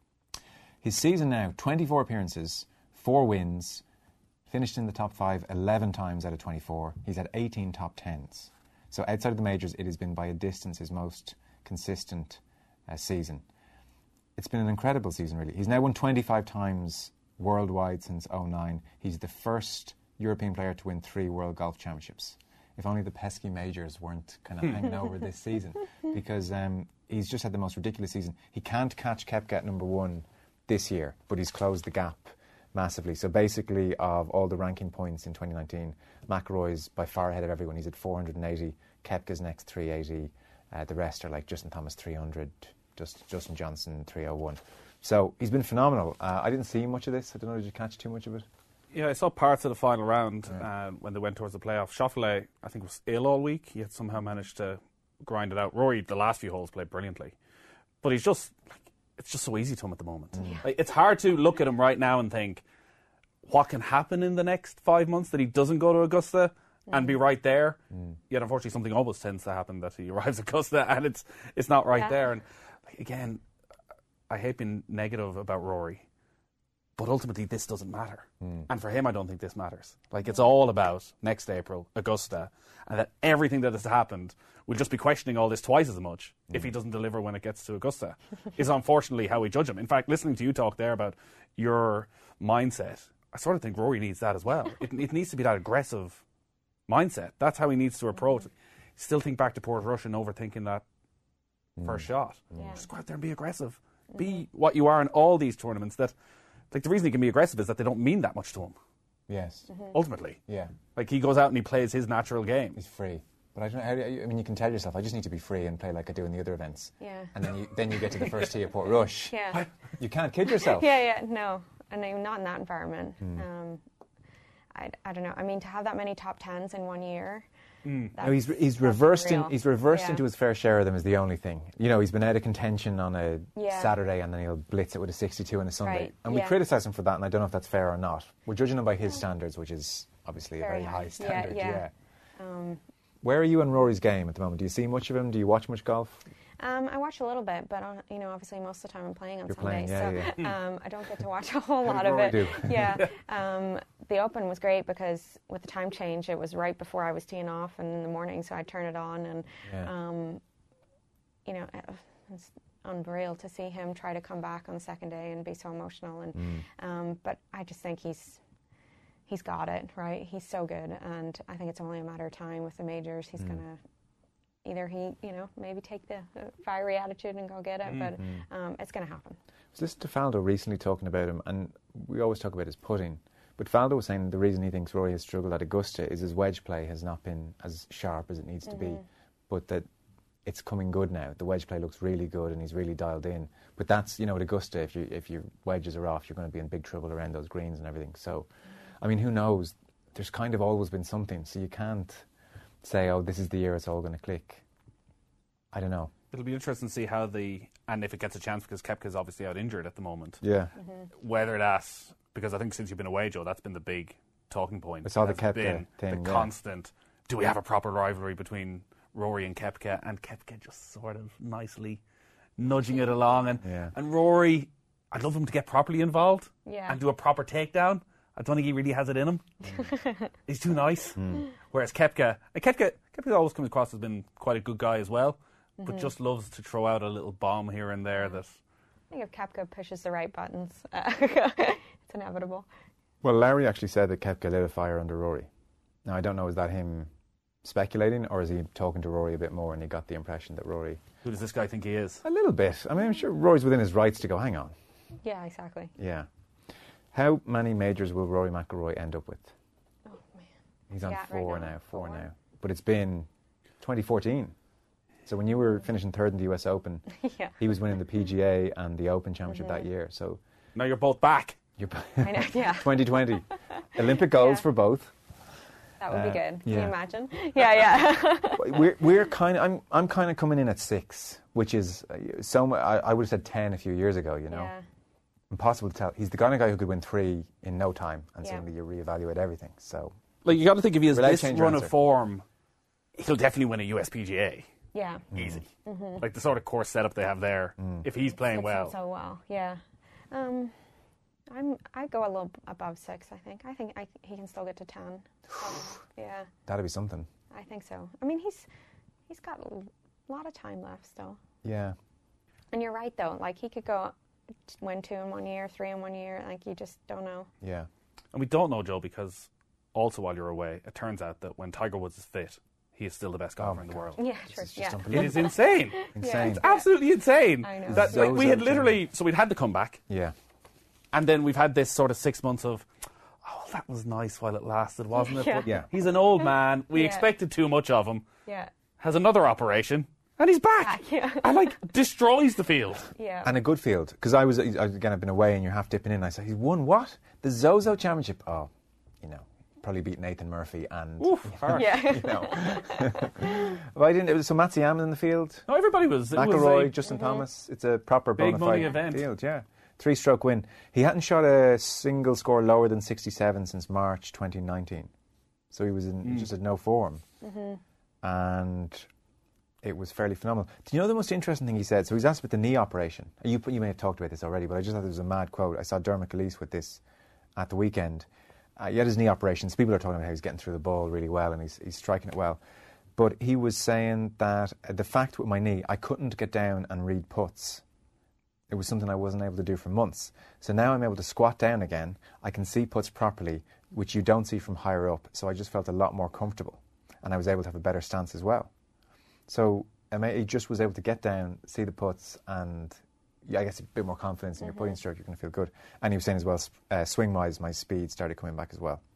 His season now, 24 appearances, 4 wins, finished in the top 5 11 times out of 24. He's had 18 top 10s. So outside of the majors, it has been by a distance his most consistent season. It's been an incredible season, really. He's now won 25 times worldwide since 2009. He's the first European player to win 3 World Golf Championships. If only the pesky majors weren't kind of hanging over this season, because he's just had the most ridiculous season. He can't catch Koepka at number 1 this year, but he's closed the gap massively. So basically, of all the ranking points in 2019, McIlroy's by far ahead of everyone. He's at 480. Koepka's next 380. The rest are like Justin Thomas 300, Justin Johnson 301. So he's been phenomenal. I didn't see much of this. I don't know, did you catch too much of it? Yeah, I saw parts of the final round when they went towards the playoff. Schauffele, I think, was ill all week. He had somehow managed to grind it out. Rory, the last few holes, played brilliantly. But he's just, it's just so easy to him at the moment. Like, it's hard to look at him right now and think, what can happen in the next 5 months that he doesn't go to Augusta and be right there? Yet, unfortunately, something always tends to happen that he arrives at Augusta and it's not right there. And again, I hate being negative about Rory, but ultimately this doesn't matter. And for him, I don't think this matters. Like, it's all about next April, Augusta, and that everything that has happened, we'll just be questioning all this twice as much if he doesn't deliver when it gets to Augusta, is unfortunately how we judge him. In fact, listening to you talk there about your mindset, I sort of think Rory needs that as well. It needs to be that aggressive mindset. That's how he needs to approach it. Still think back to Portrush and overthinking that first shot. Just go out there and be aggressive. Be what you are in all these tournaments. That, like, the reason he can be aggressive is that they don't mean that much to him. Yes. Ultimately. Yeah. Like, he goes out and he plays his natural game. He's free. But I don't know, how do you, I mean, you can tell yourself, I just need to be free and play like I do in the other events. Yeah. And then you get to the first tee at Portrush. Yeah. You can't kid yourself. No. And I'm not in that environment. I don't know. I mean, to have that many top 10s in 1 year. No, he's reversed into his fair share of them is the only thing. You know, he's been out of contention on a Saturday and then he'll blitz it with a 62 on a Sunday. Right. And we criticise him for that, and I don't know if that's fair or not. We're judging him by his standards, which is obviously a very high standard. Where are you on Rory's game at the moment? Do you see much of him? Do you watch much golf? I watch a little bit, but obviously most of the time I'm playing on Sundays, so I don't get to watch a whole lot of it. The Open was great because with the time change, it was right before I was teeing off, and in the morning, so I'd turn it on, and it's unreal to see him try to come back on the second day and be so emotional. And but I just think he's got it, right? He's so good, and I think it's only a matter of time with the majors. He's gonna. Either he, maybe take the fiery attitude and go get it, but it's going to happen. I was listening to Faldo recently talking about him, and we always talk about his putting, But Faldo was saying the reason he thinks Rory has struggled at Augusta is his wedge play has not been as sharp as it needs to be, but that it's coming good now. The wedge play looks really good and he's really dialed in. But that's, at Augusta, if your wedges are off, you're going to be in big trouble around those greens and everything. So, I mean, who knows? There's kind of always been something, so you can't say, oh, this is the year it's all going to click. I don't know. It'll be interesting to see how and if it gets a chance, because Koepka's obviously out injured at the moment. Yeah. Whether that's, because I think since you've been away, Joe, that's been the big talking point. I saw the Koepka thing. The constant, do we have a proper rivalry between Rory and Koepka? And Koepka just sort of nicely nudging it along. And Rory, I'd love him to get properly involved and do a proper takedown. I don't think he really has it in him. He's too nice. Whereas Koepka always comes across as being quite a good guy as well, but just loves to throw out a little bomb here and there. That I think if Koepka pushes the right buttons, it's inevitable. Well, Larry actually said that Koepka lit a fire under Rory. Now, I don't know, is that him speculating, or is he talking to Rory a bit more and he got the impression that Rory... Who does this guy think he is? A little bit. I mean, I'm sure Rory's within his rights to go, hang on. Yeah, exactly. Yeah. How many majors will Rory McIlroy end up with? Oh, man. He's on four now. But it's been 2014. So when you were finishing third in the US Open, he was winning the PGA and the Open Championship that year. So now you're both back. I know, 2020. Olympic goals for both. That would be good. Can you imagine? Yeah. We're kind of. I'm kind of coming in at 6, which is so. I would have said 10 a few years ago. Yeah. Impossible to tell. He's the kind of guy who could win 3 in no time, and suddenly you reevaluate everything. So, you got to think if he has this run of form, he'll definitely win a USPGA. Yeah. Easy. Like the sort of course setup they have there. If he's playing well. So well. Yeah. I go a little above 6. I think he can still get to 10. Yeah. That'd be something. I think so. I mean, he's got a lot of time left still. Yeah. And you're right though. Like he could go win 2 in 1 year, 3 in 1 year. Like you just don't know. Yeah. And we don't know, Joe, because also while you're away, it turns out that when Tiger Woods is fit, he is still the best golfer in the world. Yeah, true. It is insane. It's absolutely insane. I know. That, like, we had literally, so we'd had the comeback. Yeah. And then we've had this sort of 6 months of, oh, that was nice while it lasted, wasn't it? Yeah. But he's an old man. We expected too much of him. Yeah. Has another operation. And he's back. And, destroys the field. Yeah. And a good field. Because I've been away and you're half dipping in. I said, he's won what? The Zozo Championship. Oh, probably beat Nathan Murphy and... Oof, harsh. But I didn't... So Matsuyama in the field. No, everybody was. McIlroy, Justin Thomas. It's a proper big money event. Field, yeah. 3-stroke win. He hadn't shot a single score lower than 67 since March 2019. So he was just at no form. And it was fairly phenomenal. Do you know the most interesting thing he said? So he was asked about the knee operation. You may have talked about this already, but I just thought there was a mad quote. I saw Dermot Gillespie with this at the weekend. He had his knee operations. People are talking about how he's getting through the ball really well and he's striking it well. But he was saying that the fact with my knee, I couldn't get down and read putts. It was something I wasn't able to do for months. So now I'm able to squat down again. I can see putts properly, which you don't see from higher up. So I just felt a lot more comfortable. And I was able to have a better stance as well. So he just was able to get down, see the putts, and I guess a bit more confidence in your putting stroke. You're going to feel good. And he was saying as well, swing-wise, my speed started coming back as well.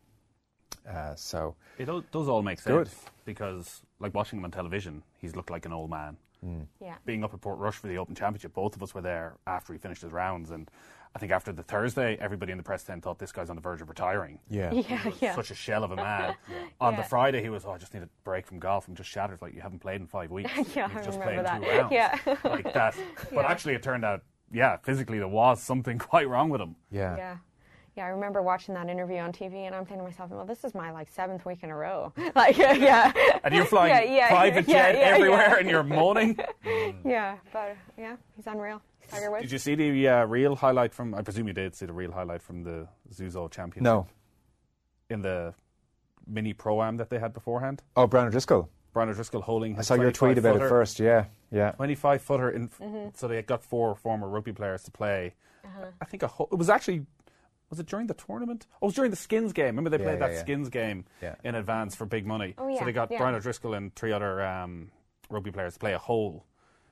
So it does all make sense. Because, like watching him on television, he's looked like an old man. Yeah. Being up at Portrush for the Open Championship, both of us were there after he finished his rounds, and I think after the Thursday, everybody in the press then thought this guy's on the verge of retiring. Yeah. Such a shell of a man. On the Friday, he was, I just need a break from golf. I'm just shattered. Like, you haven't played in 5 weeks. I You've just played remember 2 rounds. Yeah. Like that. But actually, it turned out, physically there was something quite wrong with him. Yeah, I remember watching that interview on TV, and I'm thinking to myself, well, this is my 7th week in a row. And you're flying private jet everywhere, and you're moaning. Yeah, but he's unreal. Tiger Woods. Did you see the real highlight from? I presume you did see the real highlight from the Zozo Championship. No. In the mini pro-am that they had beforehand. Oh, Brian O'Driscoll. Brian O'Driscoll holding. I saw your tweet about it first. Yeah. 25-footer in. So they got 4 former rugby players to play. I think it was actually. Was it during the tournament? Oh, it was during the Skins game. Remember they played that Skins game in advance for big money. Oh, yeah. So they got Brian O'Driscoll and 3 other rugby players to play a hole.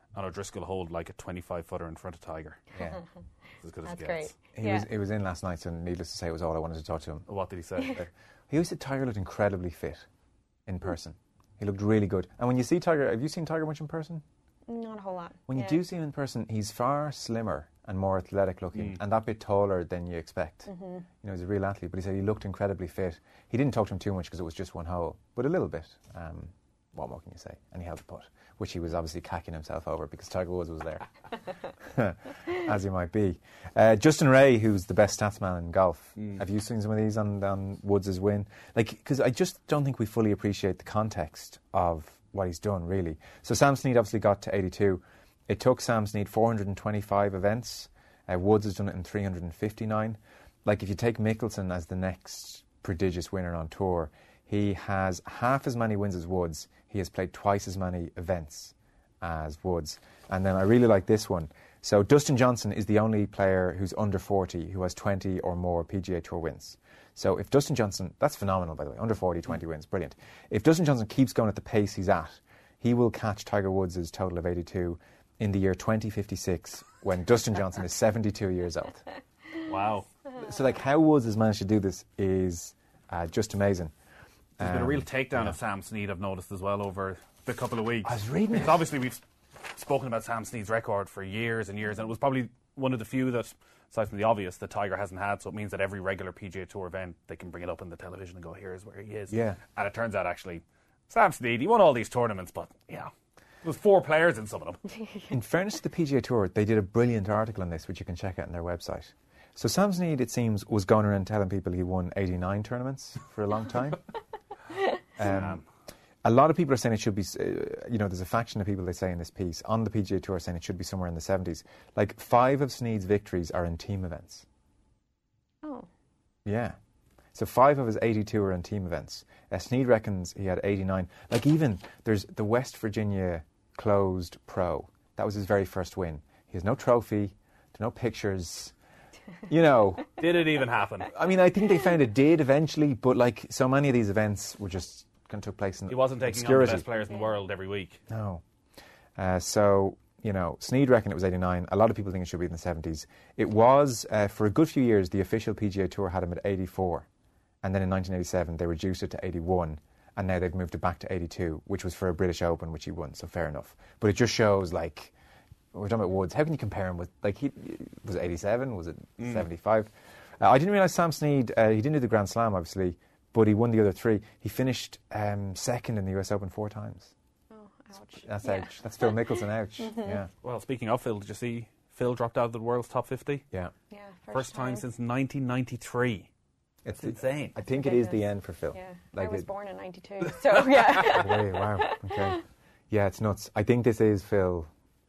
and O'Driscoll hold like a 25-footer in front of Tiger. Yeah. As good as That's it great. gets. He was in last night, so needless to say, it was all I wanted to talk to him. What did he say? He always said Tiger looked incredibly fit in person. He looked really good. And when you see Tiger, have you seen Tiger much in person? Not a whole lot. When you do see him in person, he's far slimmer and more athletic looking, and that bit taller than you expect. You know, he's a real athlete, but he said he looked incredibly fit. He didn't talk to him too much because it was just one hole, but a little bit. What more can you say? And he held the putt, which he was obviously cacking himself over because Tiger Woods was there, as he might be. Justin Ray, who's the best stats man in golf. Have you seen some of these on Woods' win? Because I just don't think we fully appreciate the context of what he's done, really. So Sam Snead obviously got to 82. It took Sam Snead 425 events. Woods has done it in 359. Like, if you take Mickelson as the next prodigious winner on tour, he has half as many wins as Woods. He has played twice as many events as Woods. And then I really like this one. So Dustin Johnson is the only player who's under 40 who has 20 or more PGA Tour wins. So if Dustin Johnson, that's phenomenal, by the way, under 40, 20 wins, brilliant. If Dustin Johnson keeps going at the pace he's at, he will catch Tiger Woods' total of 82 in the year 2056 when Dustin Johnson is 72 years old. Wow. So, like, how Woods has managed to do this is just amazing. There's been a real takedown of Sam Snead, I've noticed as well, over the couple of weeks. I was reading it. Obviously, we've spoken about Sam Snead's record for years and years, and it was probably one of the few that, aside from the obvious, that Tiger hasn't had, so it means that every regular PGA Tour event, they can bring it up on the television and go, here's where he is. Yeah. And it turns out, actually, Sam Snead, he won all these tournaments, but, yeah, there was 4 players in some of them. In fairness to the PGA Tour, they did a brilliant article on this, which you can check out on their website. So Sam Snead, it seems, was going around telling people he won 89 tournaments for a long time. A lot of people are saying it should be, there's a faction of people, they say in this piece, on the PGA Tour saying it should be somewhere in the 70s. Like, 5 of Snead's victories are in team events. Oh. Yeah. So 5 of his 82 are in team events. Snead reckons he had 89. Like, even, there's the West Virginia Closed Pro. That was his very first win. He has no trophy, no pictures, you know. Did it even happen? I mean, I think they found it did eventually, but, like, so many of these events were just kind of took place in He wasn't taking obscurity. on the best players in the world every week. No. So, Snead reckoned it was 89. A lot of people think it should be in the 70s. It was, for a good few years, the official PGA Tour had him at 84. And then in 1987, they reduced it to 81. And now they've moved it back to 82, which was for a British Open, which he won, so fair enough. But it just shows, like, we're talking about Woods. How can you compare him with, like, was it 87? Was it 75? I didn't realise Sam Snead, he didn't do the Grand Slam, obviously, but he won the other 3. He finished second in the US Open 4 times. Oh, ouch. That's Yeah. ouch. That's Phil Mickelson, ouch. Yeah. Well, speaking of Phil, did you see Phil dropped out of the world's top 50? Yeah. Yeah, First time since 1993. It's insane. I think it is the end for Phil. Yeah, Like I was it- born in 92, so yeah. Way, wow. Okay. Yeah, it's nuts. I think this is Phil.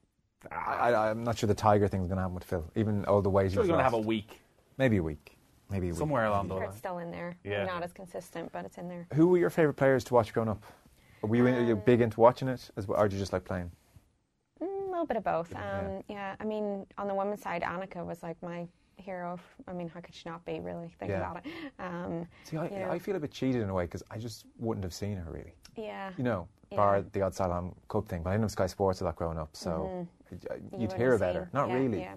I'm not sure the Tiger thing's going to happen with Phil. Even all the ways Sure, he's he's going to lost. have a week. Maybe a week. Maybe a week. Somewhere along the Sure, line. it's still in there. Yeah. Not as consistent, but it's in there. Who were your favourite players to watch growing up? Were you big into watching it, as well, or did you just like playing? A little bit of both. Yeah. Yeah, I mean, on the women's side, Annika was like my hero. I mean, how could she not be, really? Think Yeah. about it. See, I feel a bit cheated in a way because I just wouldn't have seen her really. Yeah. Bar the odd Salom Cup thing. But I didn't have Sky Sports a lot growing up, so you'd hear about her. Not really. Yeah.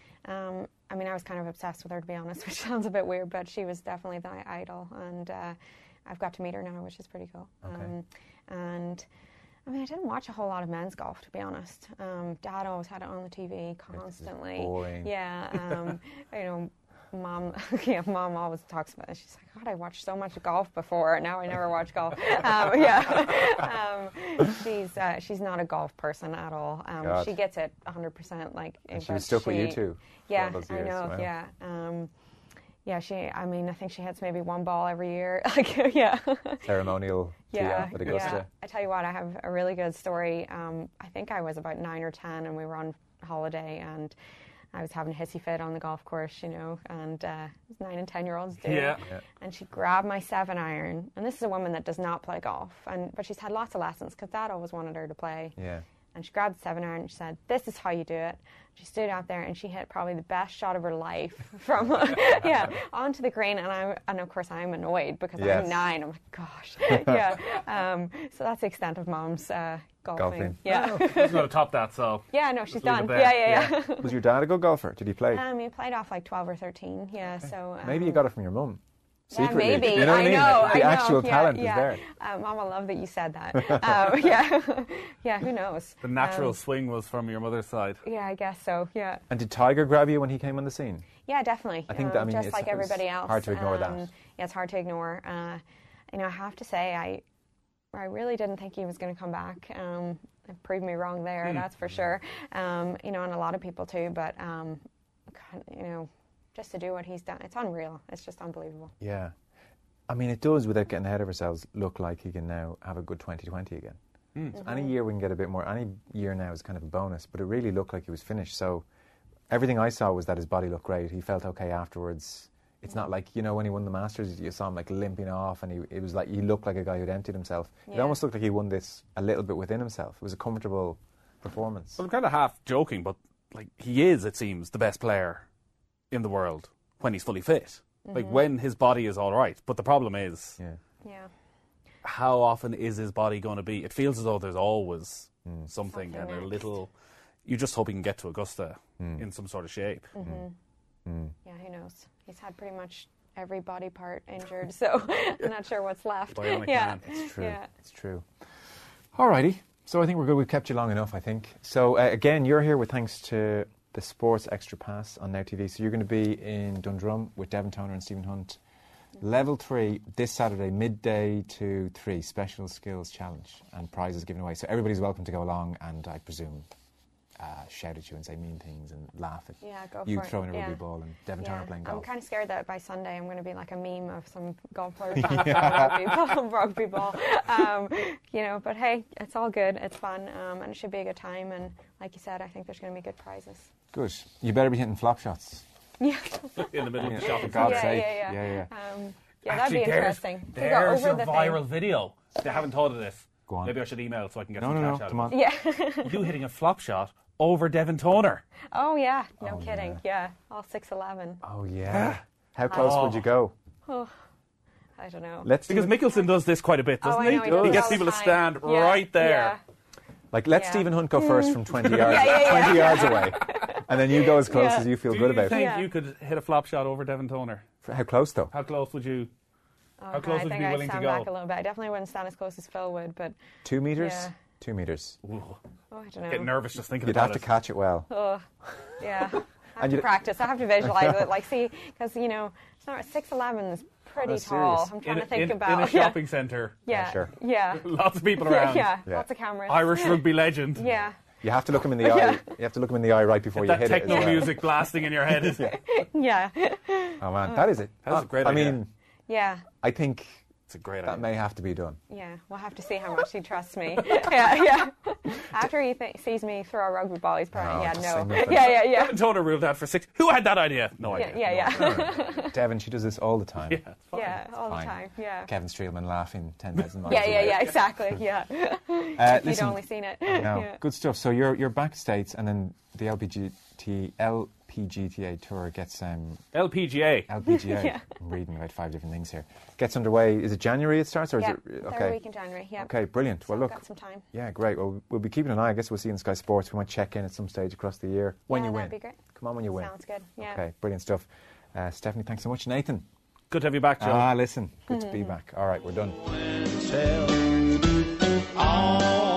I mean, I was kind of obsessed with her, to be honest, which sounds a bit weird, but she was definitely my idol, and I've got to meet her now, which is pretty cool. Okay. And I mean, I didn't watch a whole lot of men's golf, to be honest. Dad always had it on the TV constantly. Boring. Yeah. Mom always talks about it. She's like, God, I watched so much golf before, and now I never watch golf. She's not a golf person at all. She gets it 100%. And she was stuck with you too. Yeah, those I years. know. Wow. Yeah. I think she hits maybe one ball every year. Like, yeah. Ceremonial tee off at Augusta. Yeah. I tell you what, I have a really good story. I think I was about 9 or 10, and we were on holiday, and I was having a hissy fit on the golf course, and 9 and 10-year-olds do. Yeah. And she grabbed my 7-iron, and this is a woman that does not play golf, but she's had lots of lessons because Dad always wanted her to play. Yeah. and she grabbed the 7-iron and she said, "This is how you do it." She stood out there and she hit probably the best shot of her life from onto the green, and of course I'm annoyed because I'm 9. I'm like, gosh, so that's the extent of Mom's golfing. Yeah, she's going to top that. So yeah, no, she's done. Yeah. Was your dad a good golfer? Did he play? He played off like 12 or 13. Yeah, okay. So maybe you got it from your mum. Secretly. Yeah, maybe. You know what I mean? The I actual know. talent is there. Mom, I love that you said that. Yeah, who knows? The natural swing was from your mother's side. Yeah, I guess so, yeah. And did Tiger grab you when he came on the scene? Yeah, definitely. I think that, just like everybody else. Hard to ignore that. Yeah, it's hard to ignore. I have to say, I really didn't think he was going to come back. It proved me wrong there, that's for sure. And a lot of people too, but, just to do what he's done, it's unreal. It's just unbelievable. Yeah. I mean, it does, without getting ahead of ourselves, look like he can now have a good 2020 again. So any year we can get a bit more. Any year now is kind of a bonus, but it really looked like he was finished. So everything I saw was that his body looked great. He felt okay afterwards. It's not like, when he won the Masters, you saw him like limping off, and it was like he looked like a guy who'd emptied himself. Yeah. It almost looked like he won this a little bit within himself. It was a comfortable performance. Well, I'm kind of half joking, but like he is, it seems, the best player in the world when he's fully fit. Like when his body is all right. But the problem is, how often is his body going to be? It feels as though there's always something and a little. You just hope he can get to Augusta in some sort of shape. Yeah, who knows? He's had pretty much every body part injured, so I'm not sure what's left. Bionic man. It's true. It's true. Alrighty. So I think we're good. We've kept you long enough, I think. So again, you're here with thanks to the Sports Extra Pass on Now TV. So you're going to be in Dundrum with Devin Toner and Stephen Hunt. Level 3 this Saturday, midday to 3, Special Skills Challenge, and prizes given away. So everybody's welcome to go along, and I presume shout at you and say mean things and laugh at you throwing a rugby ball and Devin Toner playing golf. I'm kind of scared that by Sunday I'm going to be like a meme of some golf players rugby ball. But hey, it's all good. It's fun, and it should be a good time. And like you said, I think there's going to be good prizes. Good. You better be hitting flop shots. Yeah. In the middle of the shop. For God's sake. Yeah, Actually, that'd be interesting. There's your viral thing. video. They haven't thought of this. Go on. Maybe I should email so I can get some cash out come of on. Yeah. You hitting a flop shot over Devin Toner. Oh, yeah. No kidding. Yeah. All 6'11". Oh, yeah. How close would you go? Oh, I don't know. Because Mickelson does this quite a bit, doesn't he? He gets people to stand right there. Yeah. Like, let Stephen Hunt go first from 20 yards, 20 yards away. And then you go as close as you feel good about. Do you think you could hit a flop shot over Devin Toner? How close, though? How close would you... How close would you be willing to go? I think I'd stand back a little bit. I definitely wouldn't stand as close as Phil would, but... 2 metres? Yeah. 2 metres. Ooh. Oh, I don't know. Get nervous just thinking You'd about it. You'd have to catch it well. Oh, yeah. I have to practice. I have to visualise it. Like, see, because, it's not 6'11" is pretty tall. Serious. I'm trying to think about... In a shopping centre. Yeah. Sure. Yeah. Lots of people around. Yeah. Lots of cameras. Irish rugby legend. Yeah. You have to look him in the eye. You have to look him in the eye right before you hit it. That techno music blasting in your head. Yeah. Oh, man. That is it. That's a great idea. I mean... Yeah. I think... It's a great idea. That may have to be done. Yeah, we'll have to see how much he trusts me. Yeah. After he sees me throw a rugby ball, he's probably, Yeah. Devin Toner ruled out for 6. Who had that idea? No idea. Yeah. Devin, she does this all the time. Yeah, it's fine. Yeah, all the time. Yeah. Kevin Streelman laughing 10,000 miles away. Yeah, exactly. Yeah. Listen, you'd only seen it. No, yeah. Good stuff. So you're back to States, and then the LPGTA tour gets LPGA. Yeah. I'm reading about 5 different things here. Gets underway. Is it January it starts, or is it third week in January? Yeah. Okay, brilliant. So well, look, got some time. Yeah, great. Well, we'll be keeping an eye. I guess we'll see in Sky Sports. We might check in at some stage across the year when you win. That'd be great. Come on, when you win. Sounds good. Yeah. Okay, brilliant stuff. Stephanie, thanks so much. Nathan. Good to have you back, Joe. Listen, good to be back. All right, we're done.